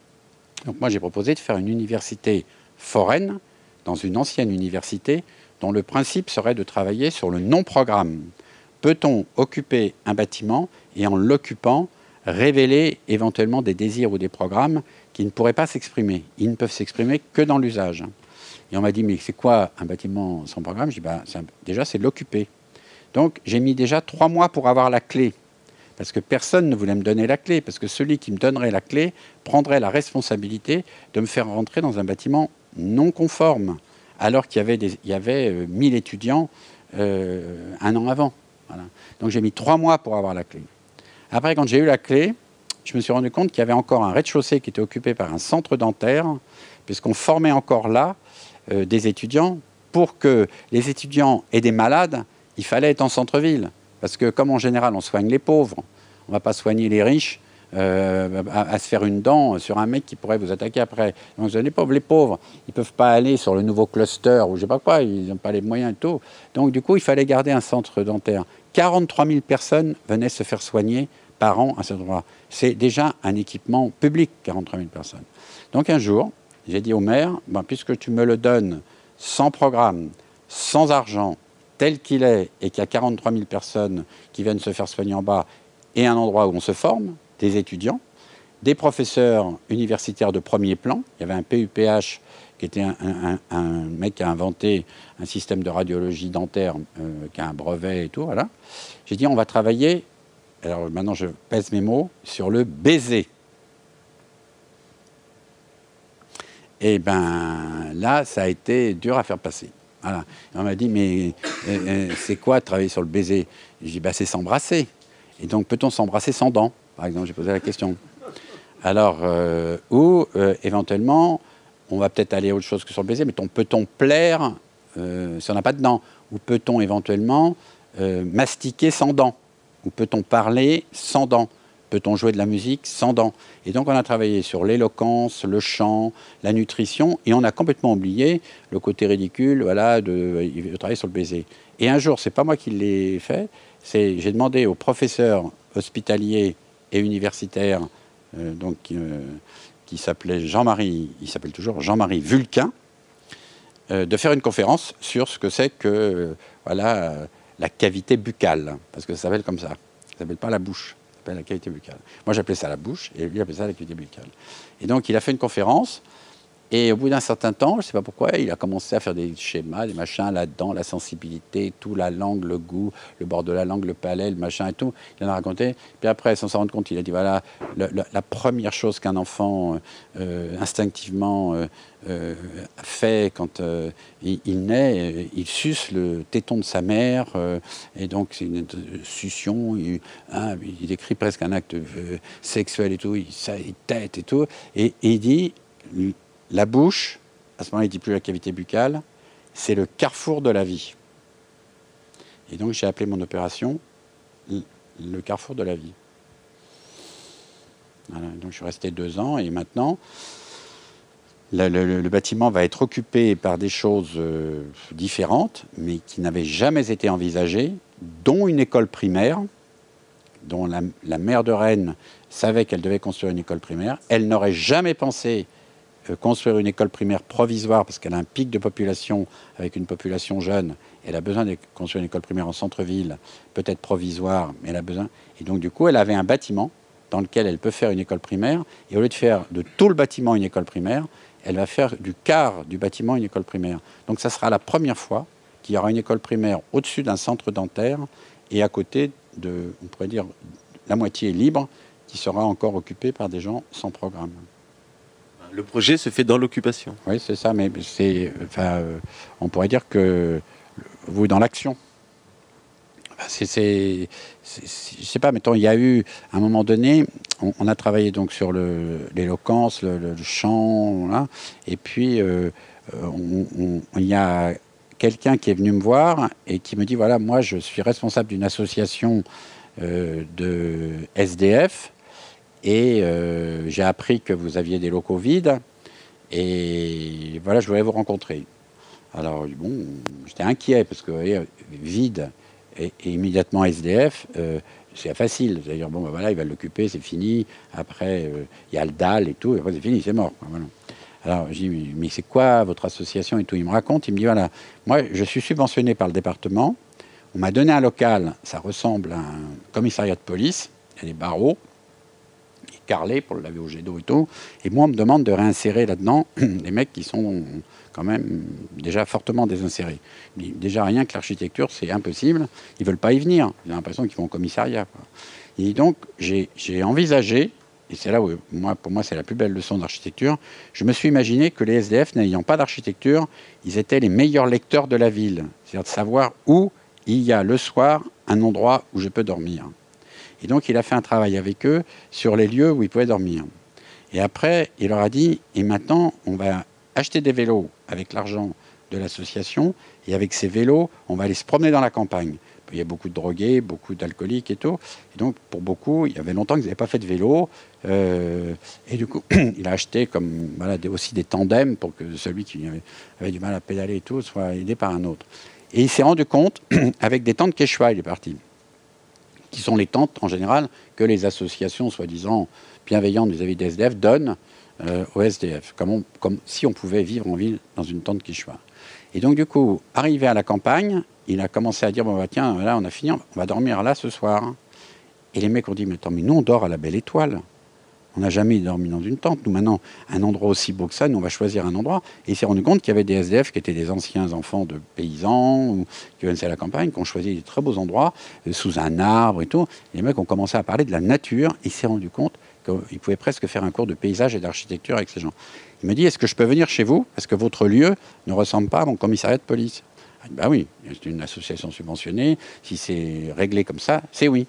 Donc, moi, j'ai proposé de faire une université foraine, dans une ancienne université, dont le principe serait de travailler sur le non-programme. Peut-on occuper un bâtiment et en l'occupant, révéler éventuellement des désirs ou des programmes qui ne pourraient pas s'exprimer. Ils ne peuvent s'exprimer que dans l'usage. Et on m'a dit, mais c'est quoi un bâtiment sans programme ? Je dis, bah, c'est un... déjà, c'est l'occuper. Donc, j'ai mis déjà trois mois pour avoir la clé. Parce que personne ne voulait me donner la clé. Parce que celui qui me donnerait la clé prendrait la responsabilité de me faire rentrer dans un bâtiment non conforme. Alors qu'il y avait, des... Il y avait euh, mille étudiants euh, un an avant. Voilà. Donc, j'ai mis trois mois pour avoir la clé. Après, quand j'ai eu la clé, je me suis rendu compte qu'il y avait encore un rez-de-chaussée qui était occupé par un centre dentaire, puisqu'on formait encore là euh, des étudiants. Pour que les étudiants aient des malades, il fallait être en centre-ville. Parce que, comme en général, on soigne les pauvres, on ne va pas soigner les riches euh, à, à se faire une dent sur un mec qui pourrait vous attaquer après. Donc, les pauvres, les pauvres, ils ne peuvent pas aller sur le nouveau cluster ou je ne sais pas quoi, ils n'ont pas les moyens et tout. Donc, du coup, il fallait garder un centre dentaire. quarante-trois mille personnes venaient se faire soigner par an à cet endroit. C'est déjà un équipement public, quarante-trois mille personnes. Donc un jour, j'ai dit au maire, ben, puisque tu me le donnes sans programme, sans argent, tel qu'il est, et qu'il y a quarante-trois mille personnes qui viennent se faire soigner en bas, et un endroit où on se forme, des étudiants, des professeurs universitaires de premier plan. Il y avait un P U P H qui était un, un, un mec qui a inventé un système de radiologie dentaire, euh, qui a un brevet et tout, voilà. J'ai dit, on va travailler, alors maintenant je pèse mes mots, sur le baiser. Et bien là, ça a été dur à faire passer. Voilà. Et on m'a dit, mais euh, euh, c'est quoi de travailler sur le baiser ? J'ai dit, bah, c'est s'embrasser. Et donc, peut-on s'embrasser sans dents ? Par exemple, j'ai posé la question. Alors, euh, ou euh, éventuellement, on va peut-être aller à autre chose que sur le baiser, mais peut-on plaire euh, si on n'a pas de dents ? Ou peut-on éventuellement euh, mastiquer sans dents ? Ou peut-on parler sans dents ? Peut-on jouer de la musique sans dents ? Et donc, on a travaillé sur l'éloquence, le chant, la nutrition, et on a complètement oublié le côté ridicule, voilà, de, de travailler sur le baiser. Et un jour, c'est pas moi qui l'ai fait, c'est, j'ai demandé aux professeurs hospitaliers et universitaires, euh, donc, euh, qui s'appelait Jean-Marie, il s'appelle toujours Jean-Marie Vulcain, euh, de faire une conférence sur ce que c'est que, euh, voilà, euh, la cavité buccale, parce que ça s'appelle comme ça. Ça s'appelle pas la bouche, ça s'appelle la cavité buccale. Moi, j'appelais ça la bouche, et lui appelait ça la cavité buccale. Et donc, il a fait une conférence, Et au bout d'un certain temps, je ne sais pas pourquoi, il a commencé à faire des schémas, des machins là-dedans, la sensibilité, tout, la langue, le goût, le bord de la langue, le palais, le machin et tout. Il en a raconté. Puis après, sans s'en rendre compte, il a dit, voilà, le, le, la première chose qu'un enfant euh, instinctivement euh, euh, fait quand euh, il, il naît, euh, il suce le téton de sa mère. Euh, et donc, c'est une succion. Il, hein, il décrit presque un acte euh, sexuel et tout. Il, ça, il tète et tout. Et, et il dit... La bouche, à ce moment-là, il ne dit plus la cavité buccale, c'est le carrefour de la vie. Et donc, j'ai appelé mon opération le carrefour de la vie. Voilà, donc, je suis resté deux ans et maintenant, le, le, le bâtiment va être occupé par des choses euh, différentes, mais qui n'avaient jamais été envisagées, dont une école primaire, dont la, la maire de Rennes savait qu'elle devait construire une école primaire. Elle n'aurait jamais pensé construire une école primaire provisoire parce qu'elle a un pic de population avec une population jeune. Elle a besoin de construire une école primaire en centre-ville, peut-être provisoire, mais elle a besoin. Et donc, du coup, elle avait un bâtiment dans lequel elle peut faire une école primaire. Et au lieu de faire de tout le bâtiment une école primaire, elle va faire du quart du bâtiment une école primaire. Donc, ça sera la première fois qu'il y aura une école primaire au-dessus d'un centre dentaire et à côté de, on pourrait dire, la moitié libre qui sera encore occupée par des gens sans programme. Le projet se fait dans l'occupation. Oui, c'est ça, mais c'est, enfin, euh, on pourrait dire que vous, dans l'action. Enfin, c'est, c'est, c'est, c'est, je sais pas, mettons, il y a eu, à un moment donné, on, on a travaillé donc sur le, l'éloquence, le, le chant, là, et puis euh, on, on, il y a quelqu'un qui est venu me voir et qui me dit, voilà, moi, je suis responsable d'une association euh, de S D F, et euh, j'ai appris que vous aviez des locaux vides. Et voilà, je voulais vous rencontrer. Alors, bon, j'étais inquiet parce que, vous voyez, vide et, et immédiatement S D F, euh, c'est facile. C'est-à-dire, bon, ben voilà, il va l'occuper, c'est fini. Après, il euh, y a le D A L et tout. Et après, c'est fini, c'est mort. Voilà. Alors, je dis, mais c'est quoi votre association et tout? Il me raconte, il me dit, voilà, moi, je suis subventionné par le département. On m'a donné un local, ça ressemble à un commissariat de police. Il y a des barreaux. Carrelé pour le laver au jet d'eau et tout. Et moi, on me demande de réinsérer là-dedans les mecs qui sont quand même déjà fortement désinsérés. Déjà, rien que l'architecture, c'est impossible. Ils ne veulent pas y venir. J'ai l'impression qu'ils vont au commissariat, quoi. Et donc, j'ai, j'ai envisagé, et c'est là où, moi, pour moi, c'est la plus belle leçon d'architecture, je me suis imaginé que les S D F, n'ayant pas d'architecture, ils étaient les meilleurs lecteurs de la ville. C'est-à-dire de savoir où il y a le soir un endroit où je peux dormir. Et donc, il a fait un travail avec eux sur les lieux où ils pouvaient dormir. Et après, il leur a dit, et maintenant, on va acheter des vélos avec l'argent de l'association, et avec ces vélos, on va aller se promener dans la campagne. Il y a beaucoup de drogués, beaucoup d'alcooliques et tout. Et donc, pour beaucoup, il y avait longtemps qu'ils n'avaient pas fait de vélo. Euh, et du coup, il a acheté comme, voilà, des, aussi des tandems pour que celui qui avait, avait du mal à pédaler et tout soit aidé par un autre. Et il s'est rendu compte, avec des tentes Quechua, il est parti, qui sont les tentes, en général, que les associations, soi-disant bienveillantes vis-à-vis des S D F, donnent euh, aux S D F, comme, on, comme si on pouvait vivre en ville dans une tente Quechua. Et donc, du coup, arrivé à la campagne, il a commencé à dire, bon, bah, tiens, là, on a fini, on va dormir là ce soir. Et les mecs ont dit, mais attends, mais nous, on dort à la Belle Étoile. On n'a jamais dormi dans une tente. Nous, maintenant, un endroit aussi beau que ça, nous, on va choisir un endroit. Et il s'est rendu compte qu'il y avait des S D F qui étaient des anciens enfants de paysans ou qui venaient à la campagne, qui ont choisi des très beaux endroits, euh, sous un arbre et tout. Et les mecs ont commencé à parler de la nature. Et il s'est rendu compte qu'ils pouvaient presque faire un cours de paysage et d'architecture avec ces gens. Il me dit, est-ce que je peux venir chez vous? Parce que votre lieu ne ressemble pas à mon commissariat de police. Je dis, bah oui, c'est une association subventionnée. Si c'est réglé comme ça, c'est oui.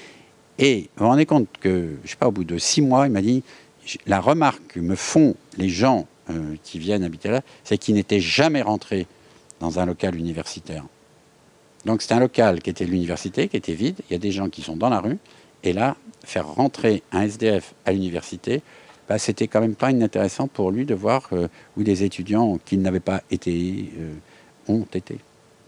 Et vous vous rendez compte que, je ne sais pas, au bout de six mois, il m'a dit, la remarque que me font les gens euh, qui viennent habiter là, c'est qu'ils n'étaient jamais rentrés dans un local universitaire. Donc c'est un local qui était l'université, qui était vide, il y a des gens qui sont dans la rue, et là, faire rentrer un S D F à l'université, bah, c'était quand même pas inintéressant pour lui de voir euh, où des étudiants qui n'avaient pas été, euh, ont été.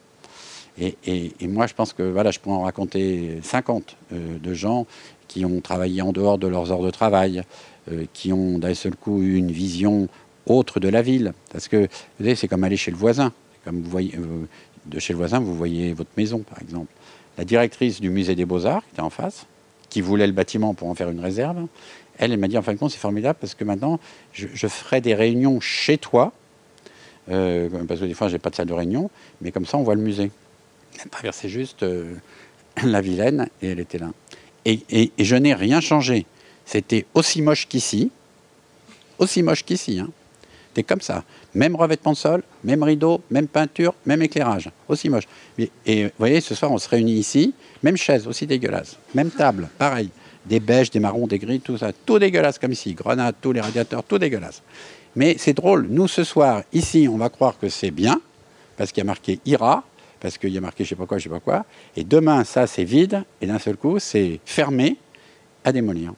Et, et, et moi, je pense que voilà, je pourrais en raconter cinquante euh, de gens qui ont travaillé en dehors de leurs heures de travail, euh, qui ont d'un seul coup eu une vision autre de la ville. Parce que, vous savez, c'est comme aller chez le voisin. Comme vous voyez, euh, de chez le voisin, vous voyez votre maison, par exemple. La directrice du musée des Beaux-Arts, qui était en face, qui voulait le bâtiment pour en faire une réserve, Elle, elle m'a dit, en fin de compte, c'est formidable parce que maintenant, je, je ferai des réunions chez toi, euh, parce que des fois, j'ai pas de salle de réunion, mais comme ça, on voit le musée. Elle traversait juste euh, la Vilaine et elle était là. Et, et, et je n'ai rien changé. C'était aussi moche qu'ici, aussi moche qu'ici, hein. C'était comme ça. Même revêtement de sol, même rideau, même peinture, même éclairage. Aussi moche. Et, et vous voyez, ce soir, on se réunit ici. Même chaise, aussi dégueulasse. Même table, pareil. Des beiges, des marrons, des gris, tout ça. Tout dégueulasse comme ici. Grenades, tous les radiateurs, tout dégueulasse. Mais c'est drôle. Nous, ce soir, ici, on va croire que c'est bien, parce qu'il y a marqué IRA, parce qu'il y a marqué je sais pas quoi, je sais pas quoi. Et demain, ça, c'est vide. Et d'un seul coup, c'est fermé à démolir.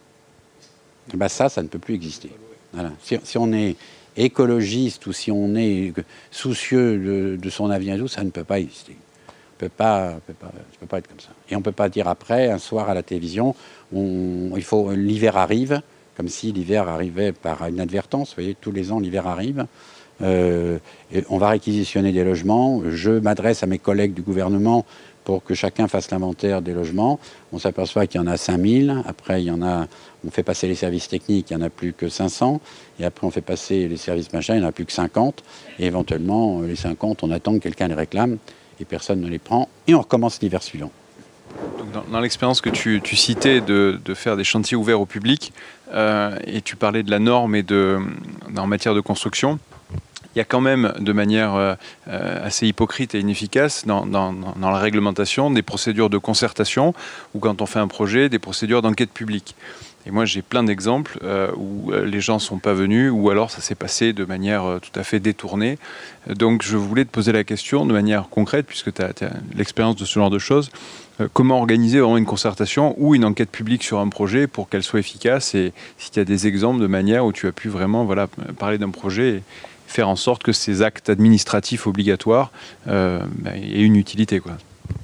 Et ben ça, ça ne peut plus exister. Voilà. Si, si on est écologiste ou si on est soucieux de, de son avenir et tout, ça ne peut pas exister. On ne peut pas, peut pas, peut pas être comme ça. Et on ne peut pas dire après, un soir à la télévision, on, il faut, l'hiver arrive, comme si l'hiver arrivait par inadvertance. Vous voyez, tous les ans, l'hiver arrive. Euh, et on va réquisitionner des logements. Je m'adresse à mes collègues du gouvernement pour que chacun fasse l'inventaire des logements. On s'aperçoit qu'il y en a cinq mille. Après, il y en a, on fait passer les services techniques, il n'y en a plus que cinq cents. Et après, on fait passer les services machin, il n'y en a plus que cinquante. Et éventuellement, les cinquante, on attend que quelqu'un les réclame et personne ne les prend. Et on recommence l'hiver suivant. Donc dans, dans l'expérience que tu, tu citais de, de faire des chantiers ouverts au public, euh, et tu parlais de la norme et de, en matière de construction, il y a quand même, de manière euh, assez hypocrite et inefficace, dans, dans, dans la réglementation, des procédures de concertation, ou quand on fait un projet, des procédures d'enquête publique. Et moi, j'ai plein d'exemples euh, où les gens ne sont pas venus, ou alors ça s'est passé de manière euh, tout à fait détournée. Donc, je voulais te poser la question de manière concrète, puisque tu as, tu as l'expérience de ce genre de choses. Euh, comment organiser vraiment une concertation ou une enquête publique sur un projet pour qu'elle soit efficace, et si tu as des exemples de manière où tu as pu vraiment voilà, parler d'un projet et faire en sorte que ces actes administratifs obligatoires euh, bah, aient une utilité, quoi.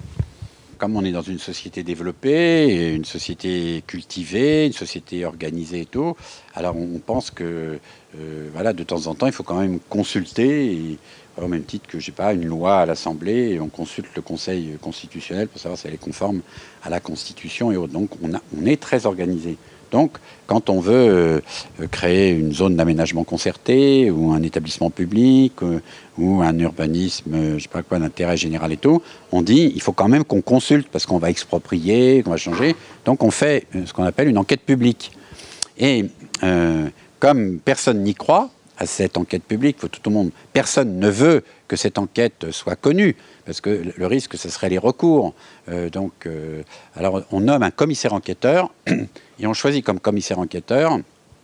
Comme on est dans une société développée, une société cultivée, une société organisée et tout, alors on pense que euh, voilà, de temps en temps, il faut quand même consulter, et, au même titre que, je sais pas, une loi à l'Assemblée, et on consulte le Conseil constitutionnel pour savoir si elle est conforme à la Constitution et autres. Donc on, a, on est très organisé. Donc, quand on veut euh, créer une zone d'aménagement concerté ou un établissement public euh, ou un urbanisme, euh, je sais pas quoi, d'intérêt général et tout, on dit il faut quand même qu'on consulte parce qu'on va exproprier, qu'on va changer. Donc, on fait euh, ce qu'on appelle une enquête publique. Et euh, comme personne n'y croit à cette enquête publique, faut tout le monde, personne ne veut que cette enquête soit connue, parce que le risque, ce serait les recours. Euh, donc, euh, alors, on nomme un commissaire enquêteur, et on choisit comme commissaire enquêteur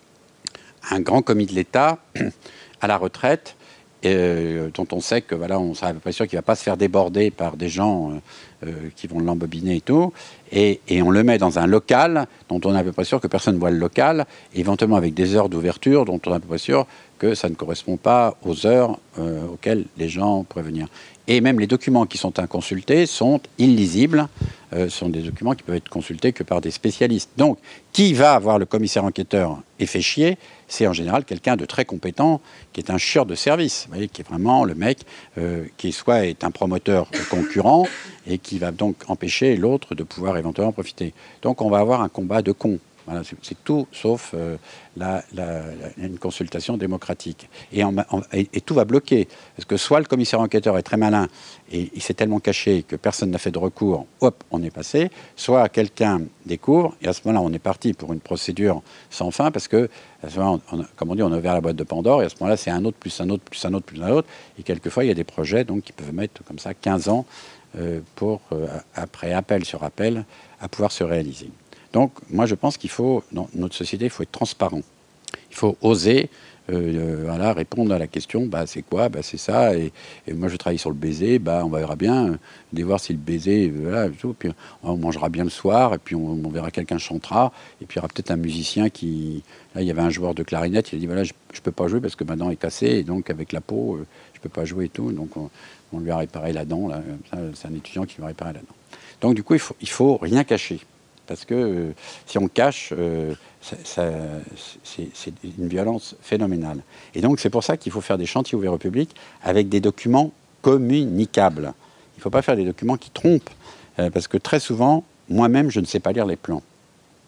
un grand commis de l'État à la retraite, euh, dont on sait que voilà, on n'est pas sûr qu'il ne va pas se faire déborder par des gens euh, euh, qui vont l'embobiner et tout, et, et on le met dans un local dont on est à peu près sûr que personne ne voit le local, éventuellement avec des heures d'ouverture dont on est à peu près sûr que ça ne correspond pas aux heures euh, auxquelles les gens pourraient venir. Et même les documents qui sont inconsultés sont illisibles, euh, sont des documents qui peuvent être consultés que par des spécialistes. Donc, qui va avoir le commissaire enquêteur et fait chier, c'est en général quelqu'un de très compétent, qui est un chieur de service, vous voyez, qui est vraiment le mec euh, qui soit est un promoteur concurrent et qui va donc empêcher l'autre de pouvoir éventuellement profiter. Donc, on va avoir un combat de cons. Voilà, c'est, c'est tout sauf euh, la, la, la, une consultation démocratique. Et, en, en, et, et tout va bloquer. Parce que soit le commissaire enquêteur est très malin et il s'est tellement caché que personne n'a fait de recours, hop, on est passé, soit quelqu'un découvre, et à ce moment-là, on est parti pour une procédure sans fin, parce que, à ce moment, on, comme on dit, on a ouvert la boîte de Pandore, et à ce moment-là, c'est un autre, plus un autre, plus un autre, plus un autre, et quelquefois, il y a des projets donc, qui peuvent mettre comme ça quinze ans euh, pour, euh, après appel sur appel, à pouvoir se réaliser. Donc, moi, je pense qu'il faut, dans notre société, il faut être transparent. Il faut oser euh, voilà, répondre à la question, bah, c'est quoi, bah, c'est ça. Et, et moi, je travaille sur le baiser, bah, on verra bien, euh, de voir si le baiser, voilà, tout, puis on mangera bien le soir, et puis on, on verra quelqu'un chantera, et puis il y aura peut-être un musicien qui... Là, il y avait un joueur de clarinette, il a dit, voilà, je ne peux pas jouer parce que ma dent est cassée, et donc avec la peau, euh, je ne peux pas jouer et tout. Donc, on, on lui a réparé la dent, là, ça, c'est un étudiant qui lui a réparé la dent. Donc, du coup, il faut, il faut rien cacher. Parce que euh, si on cache, euh, ça, ça, c'est, c'est une violence phénoménale. Et donc, c'est pour ça qu'il faut faire des chantiers ouverts au public avec des documents communicables. Il ne faut pas faire des documents qui trompent, euh, parce que très souvent, moi-même, je ne sais pas lire les plans.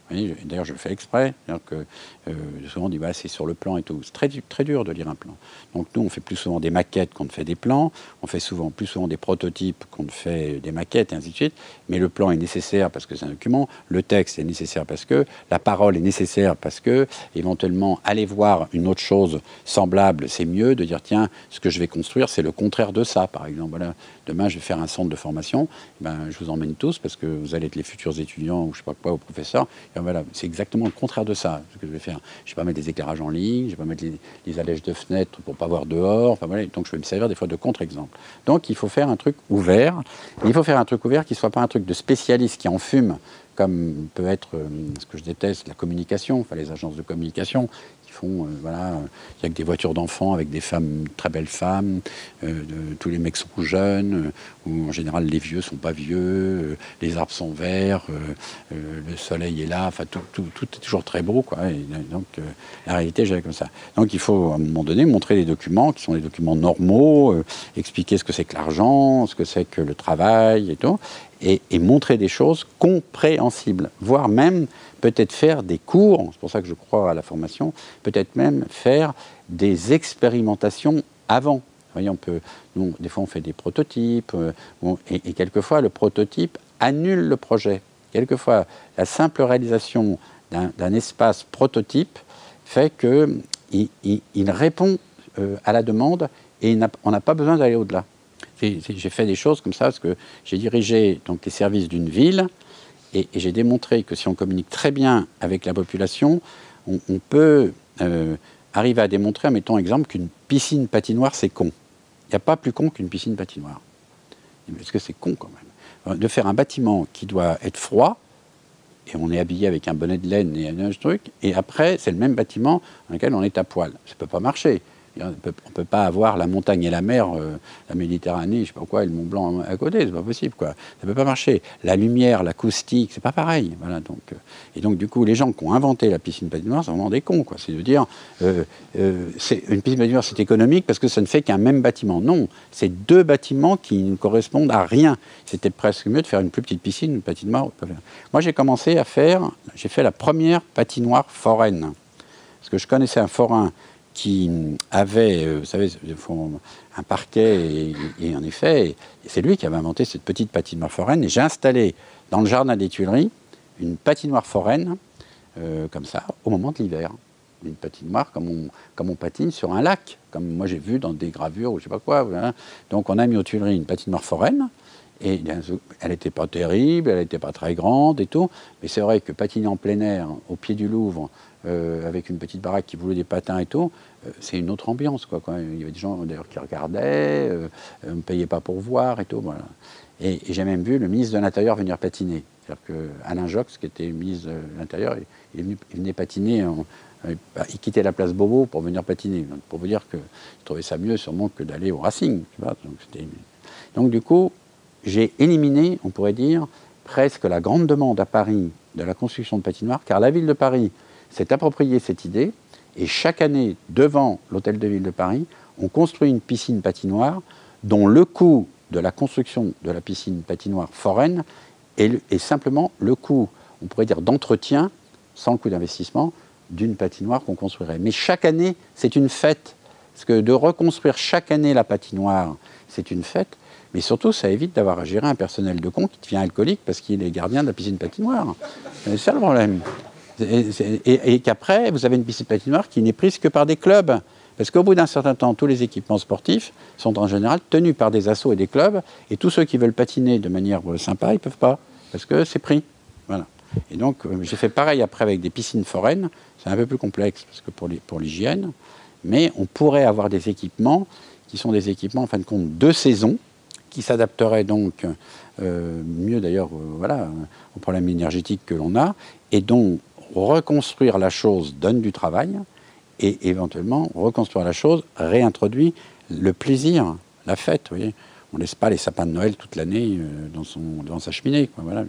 Vous voyez, d'ailleurs, je le fais exprès. Que, euh, souvent, on dit, bah, c'est sur le plan et tout. C'est très, très dur de lire un plan. Donc, nous, on fait plus souvent des maquettes qu'on ne fait des plans. On fait souvent, plus souvent des prototypes qu'on ne fait des maquettes, et ainsi de suite. Mais le plan est nécessaire parce que c'est un document. Le texte est nécessaire parce que. La parole est nécessaire parce que. Éventuellement, aller voir une autre chose semblable, c'est mieux de dire, tiens, ce que je vais construire, c'est le contraire de ça, par exemple. Voilà. Demain, je vais faire un centre de formation. Ben, je vous emmène tous parce que vous allez être les futurs étudiants ou je sais pas quoi, ou professeurs. Et voilà, c'est exactement le contraire de ça, ce que je vais faire. Je ne vais pas mettre des éclairages en ligne, je ne vais pas mettre les, les allèges de fenêtres pour ne pas voir dehors. Enfin, voilà, donc, je vais me servir des fois de contre-exemple. Donc, il faut faire un truc ouvert. Il faut faire un truc ouvert qui ne soit pas un truc de spécialiste qui en fume, comme peut être euh, ce que je déteste, la communication, enfin, les agences de communication. Font, euh, voilà, il y a que des voitures d'enfants avec des femmes, très belles femmes, euh, de, tous les mecs sont jeunes, euh, où en général les vieux sont pas vieux, euh, les arbres sont verts, euh, euh, le soleil est là, enfin tout, tout, tout est toujours très beau, quoi. Et donc euh, la réalité, j'avais comme ça. Donc il faut à un moment donné montrer les documents qui sont des documents normaux, euh, expliquer ce que c'est que l'argent, ce que c'est que le travail et tout, et, et montrer des choses compréhensibles, voire même peut-être faire des cours, c'est pour ça que je crois à la formation, peut-être même faire des expérimentations avant. Vous voyez, on peut, nous, des fois, on fait des prototypes, euh, on, et, et quelquefois, le prototype annule le projet. Quelquefois, la simple réalisation d'un, d'un espace prototype fait qu'il il, il répond euh, à la demande et n'a, on n'a pas besoin d'aller au-delà. J'ai, j'ai fait des choses comme ça parce que j'ai dirigé donc, les services d'une ville. Et, et j'ai démontré que si on communique très bien avec la population, on, on peut euh, arriver à démontrer, mettons exemple, qu'une piscine patinoire, c'est con. Il n'y a pas plus con qu'une piscine patinoire. Parce que c'est con quand même. De faire un bâtiment qui doit être froid, et on est habillé avec un bonnet de laine et un truc, et après, c'est le même bâtiment dans lequel on est à poil. Ça ne peut pas marcher. On ne peut, peut pas avoir la montagne et la mer, euh, la Méditerranée, je ne sais pas quoi, et le Mont Blanc à côté, c'est pas possible, quoi. Ça ne peut pas marcher. La lumière, l'acoustique, c'est pas pareil. Voilà, donc, euh, et donc, du coup, les gens qui ont inventé la piscine patinoire, c'est vraiment des cons, quoi. C'est de dire, euh, euh, c'est, une piscine patinoire, c'est économique parce que ça ne fait qu'un même bâtiment. Non, c'est deux bâtiments qui ne correspondent à rien. C'était presque mieux de faire une plus petite piscine, une patinoire. Moi, j'ai commencé à faire, j'ai fait la première patinoire foraine. Parce que je connaissais un forain qui avait, euh, vous savez, un parquet, et, et en effet, et c'est lui qui avait inventé cette petite patinoire foraine, et j'ai installé dans le jardin des Tuileries une patinoire foraine, euh, comme ça, au moment de l'hiver. Une patinoire comme on, comme on patine sur un lac, comme moi j'ai vu dans des gravures ou je sais pas quoi. Voilà. Donc on a mis aux Tuileries une patinoire foraine, et elle n'était pas terrible, elle n'était pas très grande et tout, mais c'est vrai que patiner en plein air, au pied du Louvre, Euh, avec une petite baraque qui voulait des patins et tout, euh, c'est une autre ambiance, quoi, quoi. Il y avait des gens d'ailleurs qui regardaient, euh, on ne payait pas pour voir et tout, voilà. Et, et j'ai même vu le ministre de l'Intérieur venir patiner. C'est-à-dire qu'Alain Joxe, qui était ministre de l'Intérieur, il, il, venu, il venait patiner, en, il quittait la place Beauvau pour venir patiner. Donc, pour vous dire qu'il trouvait ça mieux sûrement que d'aller au Racing. Tu vois, donc, c'était... donc du coup, j'ai éliminé, on pourrait dire, presque la grande demande à Paris de la construction de patinoires, car la ville de Paris s'est approprié cette idée, et chaque année, devant l'hôtel de ville de Paris, on construit une piscine patinoire dont le coût de la construction de la piscine patinoire foraine est, est simplement le coût, on pourrait dire, d'entretien, sans le coût d'investissement, d'une patinoire qu'on construirait. Mais chaque année, c'est une fête. Parce que de reconstruire chaque année la patinoire, c'est une fête. Mais surtout, ça évite d'avoir à gérer un personnel de con qui devient alcoolique parce qu'il est gardien de la piscine patinoire. C'est ça le problème. Et, et, et qu'après, vous avez une piscine patinoire qui n'est prise que par des clubs. Parce qu'au bout d'un certain temps, tous les équipements sportifs sont en général tenus par des assos et des clubs. Et tous ceux qui veulent patiner de manière sympa, ils ne peuvent pas. Parce que c'est pris. Voilà. Et donc, j'ai fait pareil après avec des piscines foraines. C'est un peu plus complexe parce que pour, les, pour l'hygiène. Mais on pourrait avoir des équipements qui sont des équipements, en fin de compte, de saison, qui s'adapteraient donc euh, mieux d'ailleurs euh, voilà, aux problèmes énergétiques que l'on a, et dont reconstruire la chose donne du travail, et éventuellement reconstruire la chose réintroduit le plaisir, la fête. Vous voyez, on ne laisse pas les sapins de Noël toute l'année euh, dans son, devant sa cheminée, quoi, voilà.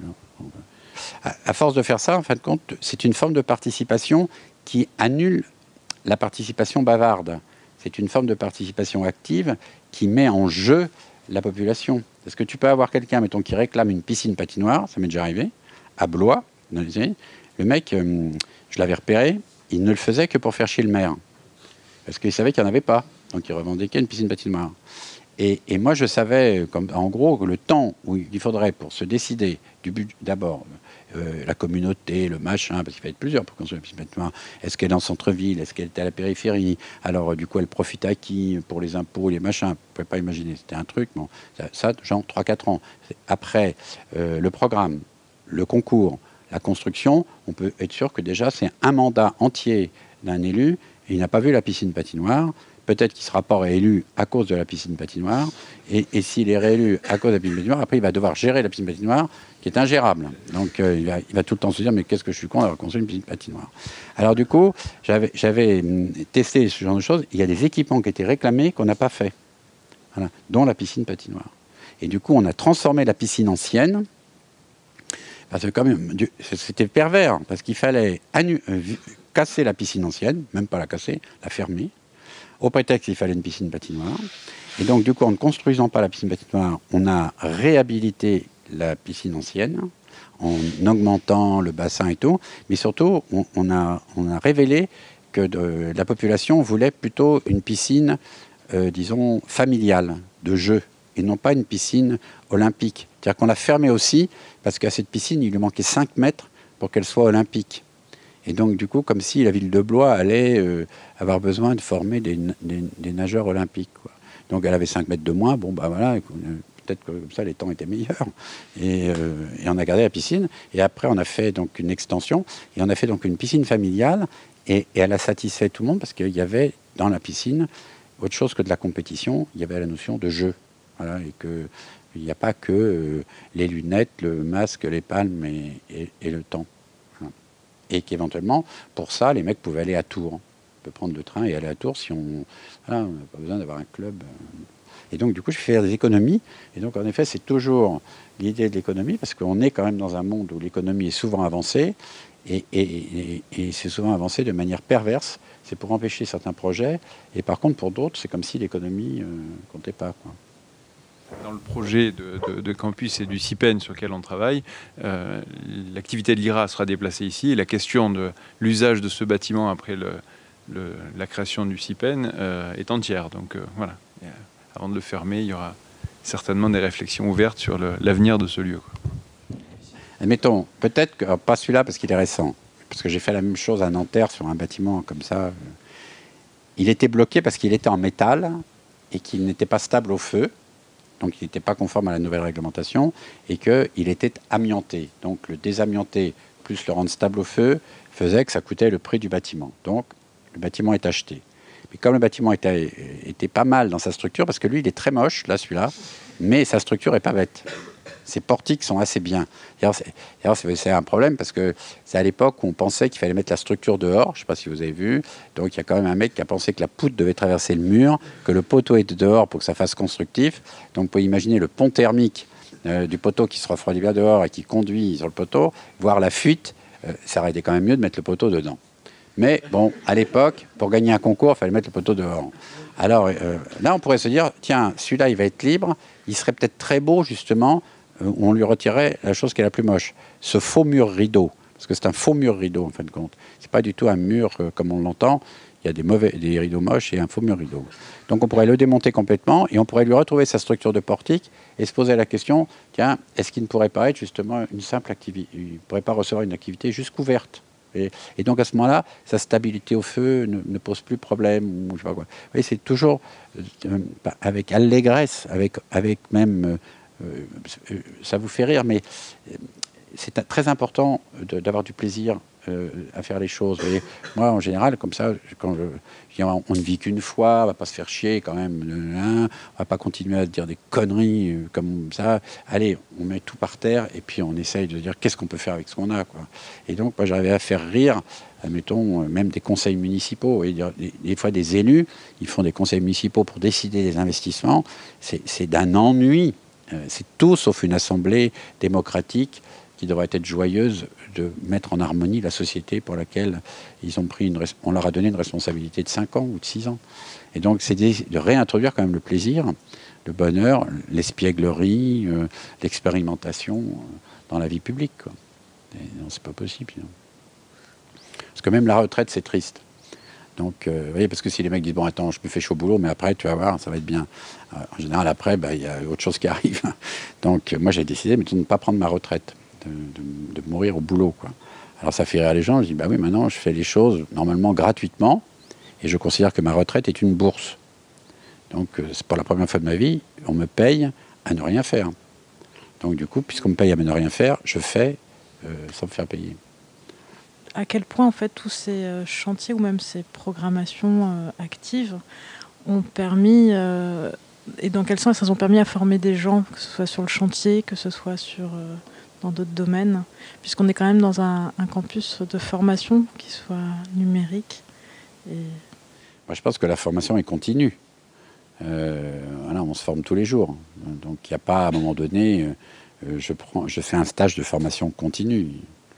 À, à force de faire ça, en fin de compte, c'est une forme de participation qui annule la participation bavarde. C'est une forme de participation active qui met en jeu la population. Parce que tu peux avoir quelqu'un, mettons, qui réclame une piscine patinoire, ça m'est déjà arrivé, à Blois, dans les années, le mec, euh, je l'avais repéré, il ne le faisait que pour faire chier le maire. Parce qu'il savait qu'il n'y en avait pas. Donc il revendiquait une piscine patinoire. Et, et moi, je savais, comme, en gros, que le temps où il faudrait pour se décider du but, d'abord, euh, la communauté, le machin, parce qu'il fallait être plusieurs pour construire une piscine patinoire. Est-ce qu'elle est en centre-ville? Est-ce qu'elle est à la périphérie? Alors, euh, du coup, elle profite à qui pour les impôts, les machins? Vous ne pouvez pas imaginer. C'était un truc, bon, ça, ça genre trois quatre ans. Après, euh, le programme, le concours, la construction, on peut être sûr que déjà, c'est un mandat entier d'un élu. Et il n'a pas vu la piscine patinoire. Peut-être qu'il ne sera pas réélu à cause de la piscine patinoire. Et, et s'il est réélu à cause de la piscine patinoire, après, il va devoir gérer la piscine patinoire, qui est ingérable. Donc, euh, il, va, il va tout le temps se dire, mais qu'est-ce que je suis con d'avoir construit une piscine patinoire. Alors, du coup, j'avais, j'avais testé ce genre de choses. Il y a des équipements qui étaient réclamés qu'on n'a pas fait, voilà, dont la piscine patinoire. Et du coup, on a transformé la piscine ancienne. Parce que quand même, c'était pervers, parce qu'il fallait annu- euh, casser la piscine ancienne, même pas la casser, la fermer. Au prétexte qu'il fallait une piscine patinoire. Et donc, du coup, en ne construisant pas la piscine patinoire, on a réhabilité la piscine ancienne en augmentant le bassin et tout. Mais surtout, on, on, a, on a révélé que de, la population voulait plutôt une piscine, euh, disons, familiale, de jeu, et non pas une piscine olympique. C'est-à-dire qu'on l'a fermée aussi, parce qu'à cette piscine, il lui manquait cinq mètres pour qu'elle soit olympique. Et donc, du coup, comme si la ville de Blois allait euh, avoir besoin de former des, des, des nageurs olympiques, quoi. Donc, elle avait cinq mètres de moins. Bon, ben voilà, peut-être que comme ça, les temps étaient meilleurs. Et, euh, et on a gardé la piscine. Et après, on a fait donc une extension. Et on a fait donc une piscine familiale. Et, et elle a satisfait tout le monde parce qu'il y avait dans la piscine, autre chose que de la compétition, il y avait la notion de jeu. Voilà, et qu'il n'y a pas que euh, les lunettes, le masque, les palmes et, et, et le temps. Et qu'éventuellement, pour ça, les mecs pouvaient aller à Tours. On peut prendre le train et aller à Tours si on... Voilà, on n'a pas besoin d'avoir un club. Et donc, du coup, je fais des économies. Et donc, en effet, c'est toujours l'idée de l'économie, parce qu'on est quand même dans un monde où l'économie est souvent avancée, et, et, et, et c'est souvent avancé de manière perverse. C'est pour empêcher certains projets. Et par contre, pour d'autres, c'est comme si l'économie ne euh, comptait pas, quoi. Dans le projet de, de, de campus et du C I P E N sur lequel on travaille, euh, l'activité de l'I R A sera déplacée ici. Et la question de l'usage de ce bâtiment après le, le, la création du C I P E N euh, est entière. Donc euh, voilà, et, euh, avant de le fermer, il y aura certainement des réflexions ouvertes sur le, l'avenir de ce lieu, quoi. Admettons, peut-être que, alors, pas celui-là parce qu'il est récent, parce que j'ai fait la même chose à Nanterre sur un bâtiment comme ça. Il était bloqué parce qu'il était en métal et qu'il n'était pas stable au feu. Donc il n'était pas conforme à la nouvelle réglementation, et qu'il était amianté. Donc le désamianter plus le rendre stable au feu faisait que ça coûtait le prix du bâtiment. Donc le bâtiment est acheté. Mais comme le bâtiment était, était pas mal dans sa structure, parce que lui il est très moche, là celui-là, mais sa structure est pas bête. Ses portiques sont assez bien. D'ailleurs, c'est, d'ailleurs, c'est, c'est un problème parce que c'est à l'époque où on pensait qu'il fallait mettre la structure dehors. Je ne sais pas si vous avez vu. Donc, il y a quand même un mec qui a pensé que la poutre devait traverser le mur, que le poteau était dehors pour que ça fasse constructif. Donc, vous pouvez imaginer le pont thermique euh, du poteau qui se refroidit bien dehors et qui conduit sur le poteau, voir la fuite. Euh, ça aurait été quand même mieux de mettre le poteau dedans. Mais bon, à l'époque, pour gagner un concours, il fallait mettre le poteau dehors. Alors, euh, là, on pourrait se dire, tiens, celui-là, il va être libre. Il serait peut-être très beau, justement, où on lui retirait la chose qui est la plus moche, ce faux mur rideau, parce que c'est un faux mur rideau en fin de compte. C'est pas du tout un mur euh, comme on l'entend. Il y a des mauvais, des rideaux moches et un faux mur rideau. Donc on pourrait le démonter complètement et on pourrait lui retrouver sa structure de portique et se poser la question, tiens, est-ce qu'il ne pourrait pas être justement une simple activité, il ne pourrait pas recevoir une activité juste couverte. Et, et donc à ce moment-là, sa stabilité au feu ne, ne pose plus problème. Ou je sais pas quoi. Vous voyez, c'est toujours euh, avec allégresse, avec, avec même... Euh, Euh, ça vous fait rire, mais c'est très important de, d'avoir du plaisir euh, à faire les choses. Et moi, en général, comme ça, quand je, je dis, on ne vit qu'une fois, on va pas se faire chier quand même, hein, on va pas continuer à dire des conneries euh, comme ça. Allez, on met tout par terre et puis on essaye de dire qu'est-ce qu'on peut faire avec ce qu'on a, quoi. Et donc, moi, j'arrivais à faire rire, admettons, même des conseils municipaux. Et des, des fois, des élus, ils font des conseils municipaux pour décider des investissements. C'est, c'est d'un ennui. C'est tout sauf une assemblée démocratique qui devrait être joyeuse de mettre en harmonie la société pour laquelle ils ont pris une, on leur a donné une responsabilité de cinq ans ou de six ans. Et donc, c'est de réintroduire quand même le plaisir, le bonheur, l'espièglerie, euh, l'expérimentation dans la vie publique, quoi. Et non, c'est pas possible. Non. que même la retraite, c'est triste. Donc, euh, vous voyez, parce que si les mecs disent, bon, attends, je me fais chaud au boulot, mais après, tu vas voir, ça va être bien. Euh, en général, après, il bah, y a autre chose qui arrive. Donc, euh, moi, j'ai décidé de ne pas prendre ma retraite, de, de, de mourir au boulot, quoi. Alors, ça fait rire les gens. Je dis, bah oui, maintenant, je fais les choses normalement gratuitement, et je considère que ma retraite est une bourse. Donc, euh, c'est pour la première fois de ma vie, on me paye à ne rien faire. Donc, du coup, puisqu'on me paye à ne rien faire, je fais euh, sans me faire payer. À quel point, en fait, tous ces euh, chantiers ou même ces programmations euh, actives ont permis, euh, et dans quel sens elles ont permis à former des gens, que ce soit sur le chantier, que ce soit sur, euh, dans d'autres domaines, puisqu'on est quand même dans un, un campus de formation qui soit numérique. Et... Moi, je pense que la formation est continue. Euh, voilà, on se forme tous les jours. Donc, il n'y a pas, à un moment donné, euh, je, prends, je fais un stage de formation continue.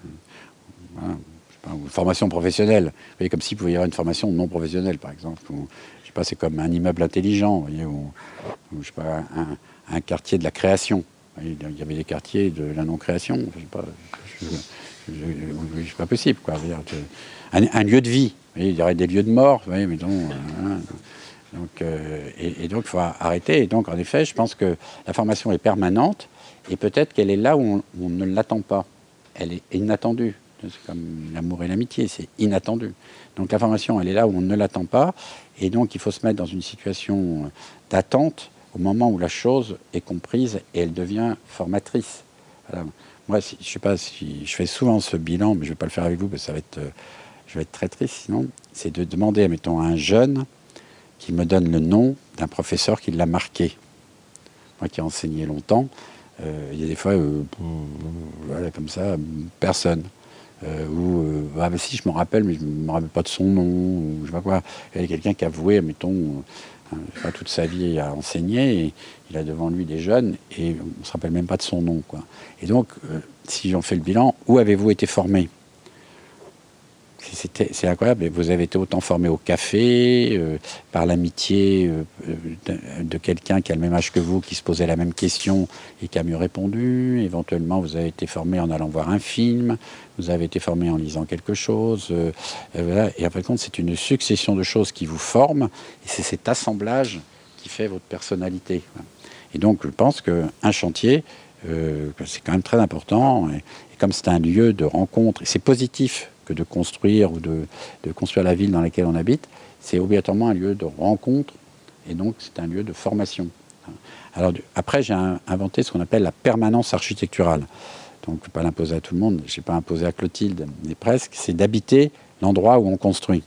Voilà. Ou formation professionnelle. Vous voyez, comme s'il pouvait y avoir une formation non professionnelle, par exemple. Ou, je sais pas, c'est comme un immeuble intelligent, vous voyez, ou, ou je sais pas, un, un quartier de la création. Voyez, il y avait des quartiers de la non-création. Je sais pas, je, je, je, je, c'est pas possible, quoi. Un, un lieu de vie. Vous voyez, il y aurait des lieux de mort, vous voyez, mais non. Hein, donc, euh, et, et donc, il faut arrêter. Et donc, en effet, je pense que la formation est permanente, et peut-être qu'elle est là où on, on ne l'attend pas. Elle est inattendue. C'est comme l'amour et l'amitié, c'est inattendu. Donc la formation, elle est là où on ne l'attend pas. Et donc il faut se mettre dans une situation d'attente au moment où la chose est comprise et elle devient formatrice. Voilà. Moi, si, je ne sais pas si je fais souvent ce bilan, mais je ne vais pas le faire avec vous parce que ça va être, euh, je vais être très triste sinon. C'est de demander, mettons, à un jeune qui me donne le nom d'un professeur qui l'a marqué. Moi qui ai enseigné longtemps, euh, il y a des fois, euh, voilà, comme ça, personne. Euh, ou euh, ah, bah, si je me rappelle, mais je ne me rappelle pas de son nom, ou je sais pas quoi. Il y a quelqu'un qui a voué, mettons, euh, je sais pas, toute sa vie à enseigner, et il a devant lui des jeunes, et on ne se rappelle même pas de son nom, quoi. Et donc, euh, si j'en fais le bilan, où avez-vous été formé ? C'était, c'est incroyable, vous avez été autant formé au café, euh, par l'amitié euh, de, de quelqu'un qui a le même âge que vous, qui se posait la même question et qui a mieux répondu. Éventuellement, vous avez été formé en allant voir un film, vous avez été formé en lisant quelque chose. Euh, et, voilà. Et après compte, c'est une succession de choses qui vous forment, et c'est cet assemblage qui fait votre personnalité. Et donc, je pense qu'un chantier, euh, c'est quand même très important. Et, et comme c'est un lieu de rencontre, et c'est positif que de construire ou de, de construire la ville dans laquelle on habite, c'est obligatoirement un lieu de rencontre et donc c'est un lieu de formation. Alors après, j'ai un, inventé ce qu'on appelle la permanence architecturale. Donc je ne peux pas l'imposer à tout le monde, je n'ai pas imposé à Clotilde, mais presque, c'est d'habiter l'endroit où on construit.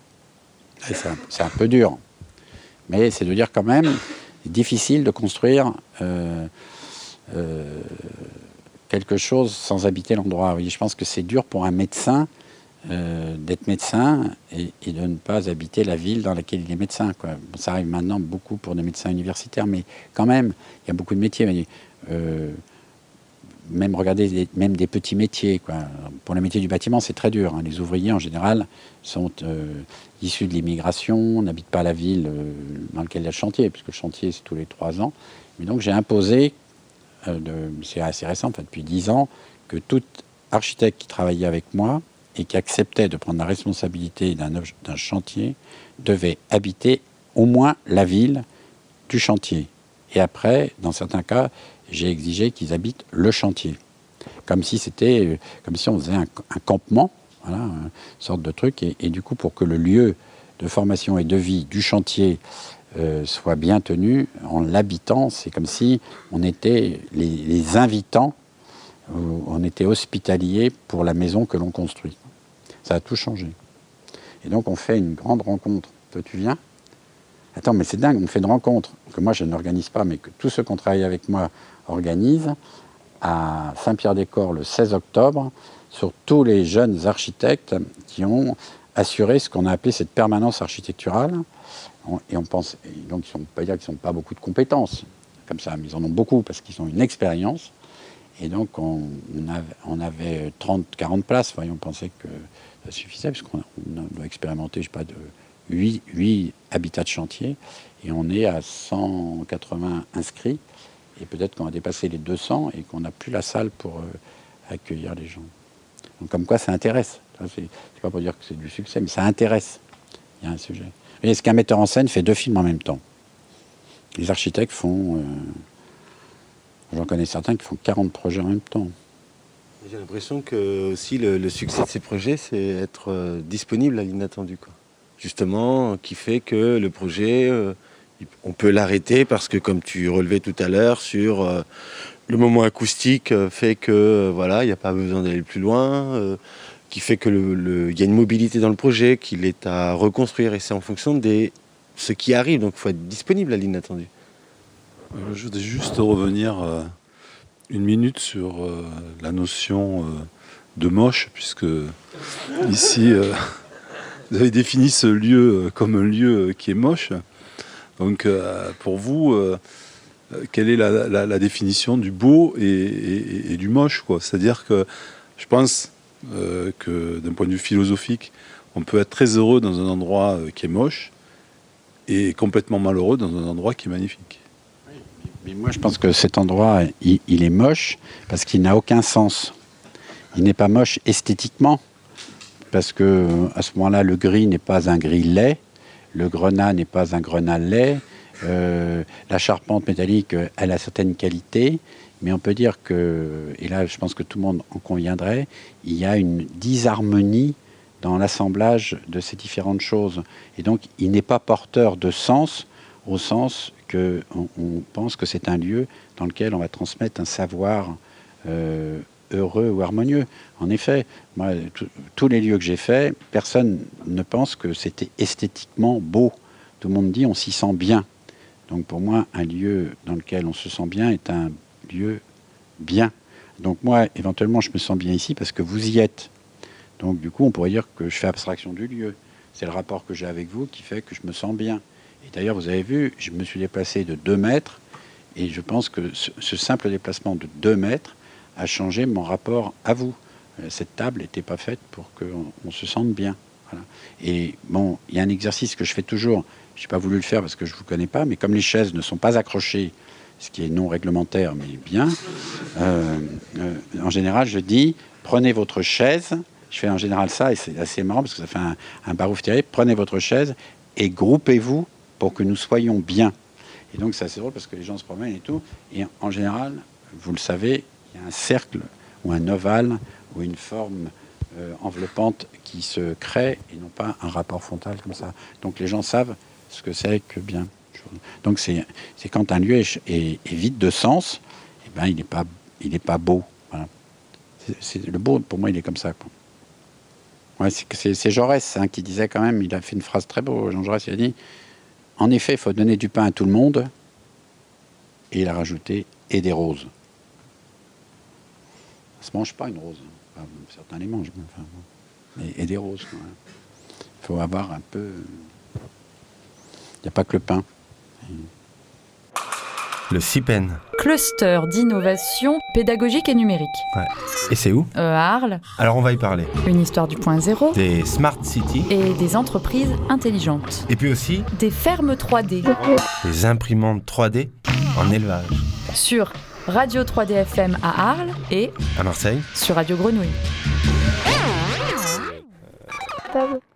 Et c'est, un, c'est un peu dur, mais c'est de dire quand même, c'est difficile de construire euh, euh, quelque chose sans habiter l'endroit. Vous voyez, je pense que c'est dur pour un médecin Euh, d'être médecin et, et de ne pas habiter la ville dans laquelle il est médecin, quoi. Bon, ça arrive maintenant beaucoup pour des médecins universitaires, mais quand même, il y a beaucoup de métiers. Euh, même, regardez, des, même des petits métiers, quoi. Pour les métiers du bâtiment, c'est très dur, hein. Les ouvriers, en général, sont euh, issus de l'immigration, n'habitent pas la ville euh, dans laquelle il y a le chantier, puisque le chantier, c'est tous les trois ans. Mais donc, j'ai imposé, euh, de, c'est assez récent, enfin, depuis dix ans, que tout architecte qui travaillait avec moi et qui acceptait de prendre la responsabilité d'un, d'un chantier, devait habiter au moins la ville du chantier. Et après, dans certains cas, j'ai exigé qu'ils habitent le chantier. Comme si c'était, comme si on faisait un, un campement, voilà, une sorte de truc. Et, et du coup, pour que le lieu de formation et de vie du chantier euh, soit bien tenu, en l'habitant, c'est comme si on était les, les invitants, on était hospitaliers pour la maison que l'on construit. Ça a tout changé. Et donc, on fait une grande rencontre. Toi, tu viens ? Attends, mais c'est dingue, on fait une rencontre que moi, je n'organise pas, mais que tous ceux qui ont travaillé avec moi organisent à Saint-Pierre-des-Corps le seize octobre sur tous les jeunes architectes qui ont assuré ce qu'on a appelé cette permanence architecturale. Et on pense, et donc, ils ne sont pas dire qu'ils n'ont pas beaucoup de compétences, comme ça, mais ils en ont beaucoup parce qu'ils ont une expérience. Et donc, on, on, avait, on avait trente, quarante places. Voyez, on pensait que ça suffisait, parce qu'on on doit expérimenter, je sais pas, de huit, huit habitats de chantier. Et on est à cent quatre-vingts inscrits. Et peut-être qu'on va dépasser les deux cents et qu'on n'a plus la salle pour euh, accueillir les gens. Donc, comme quoi ça intéresse. C'est, c'est pas pour dire que c'est du succès, mais ça intéresse. Il y a un sujet. Et est-ce qu'un metteur en scène fait deux films en même temps? Les architectes font... Euh, j'en connais certains qui font quarante projets en même temps. J'ai l'impression que aussi le, le succès de ces projets, c'est être euh, disponible à l'inattendu, quoi. Justement, qui fait que le projet, euh, on peut l'arrêter parce que, comme tu relevais tout à l'heure, sur euh, le moment acoustique euh, fait que euh, voilà, il n'y a pas besoin d'aller plus loin, euh, qui fait que le, le, y a une mobilité dans le projet, qu'il est à reconstruire, et c'est en fonction de ce qui arrive. Donc, il faut être disponible à l'inattendu. Je voudrais juste revenir euh, une minute sur euh, la notion euh, de moche, puisque ici, euh, vous avez défini ce lieu comme un lieu qui est moche. Donc, euh, pour vous, euh, quelle est la, la, la définition du beau et, et, et du moche, quoi? C'est-à-dire que je pense euh, que d'un point de vue philosophique, on peut être très heureux dans un endroit qui est moche et complètement malheureux dans un endroit qui est magnifique. Mais moi, je pense que cet endroit, il, il est moche parce qu'il n'a aucun sens. Il n'est pas moche esthétiquement, parce que à ce moment-là, le gris n'est pas un gris laid, le grenat n'est pas un grenat laid, euh, la charpente métallique, elle a certaines qualités, mais on peut dire que, et là, je pense que tout le monde en conviendrait, il y a une disharmonie dans l'assemblage de ces différentes choses. Et donc, il n'est pas porteur de sens, au sens qu'on on pense que c'est un lieu dans lequel on va transmettre un savoir euh, heureux ou harmonieux. En effet, moi, tous les lieux que j'ai faits, personne ne pense que c'était esthétiquement beau. Tout le monde dit on s'y sent bien. Donc pour moi, un lieu dans lequel on se sent bien est un lieu bien. Donc moi, éventuellement, je me sens bien ici parce que vous y êtes. Donc du coup, on pourrait dire que je fais abstraction du lieu. C'est le rapport que j'ai avec vous qui fait que je me sens bien. Et d'ailleurs, vous avez vu, je me suis déplacé de deux mètres, et je pense que ce, ce simple déplacement de deux mètres a changé mon rapport à vous. Cette table n'était pas faite pour qu'on on se sente bien. Voilà. Et bon, il y a un exercice que je fais toujours, je n'ai pas voulu le faire parce que je ne vous connais pas, mais comme les chaises ne sont pas accrochées, ce qui est non réglementaire, mais bien, euh, euh, en général, je dis, prenez votre chaise, je fais en général ça, et c'est assez marrant parce que ça fait un, un barouf terrible, prenez votre chaise et groupez-vous pour que nous soyons bien. Et donc, c'est assez drôle parce que les gens se promènent et tout. Et en général, vous le savez, il y a un cercle ou un ovale ou une forme euh, enveloppante qui se crée et non pas un rapport frontal comme ça. Donc, les gens savent ce que c'est que bien. Donc, c'est, c'est quand un lieu est, est, est vide de sens, eh ben, il n'est pas, il n'est pas beau. Voilà. C'est, c'est, le beau, pour moi, il est comme ça, quoi. Ouais, c'est, c'est, c'est Jaurès hein, qui disait quand même, il a fait une phrase très beau, Jean Jaurès, il a dit « En effet, il faut donner du pain à tout le monde. » Et il a rajouté « et des roses. » Ça ne se mange pas une rose. Enfin, certains les mangent. Enfin, mais et des roses. Il faut avoir un peu... Il n'y a pas que le pain. Le CIPEN. Cluster d'innovation pédagogique et numérique. Ouais. Et c'est où? euh, À Arles. Alors on va y parler. Une histoire du point zéro. Des Smart Cities. Et des entreprises intelligentes. Et puis aussi des fermes trois D. Des imprimantes trois D en élevage. Sur Radio trois D F M à Arles et à Marseille. Sur Radio Grenouille.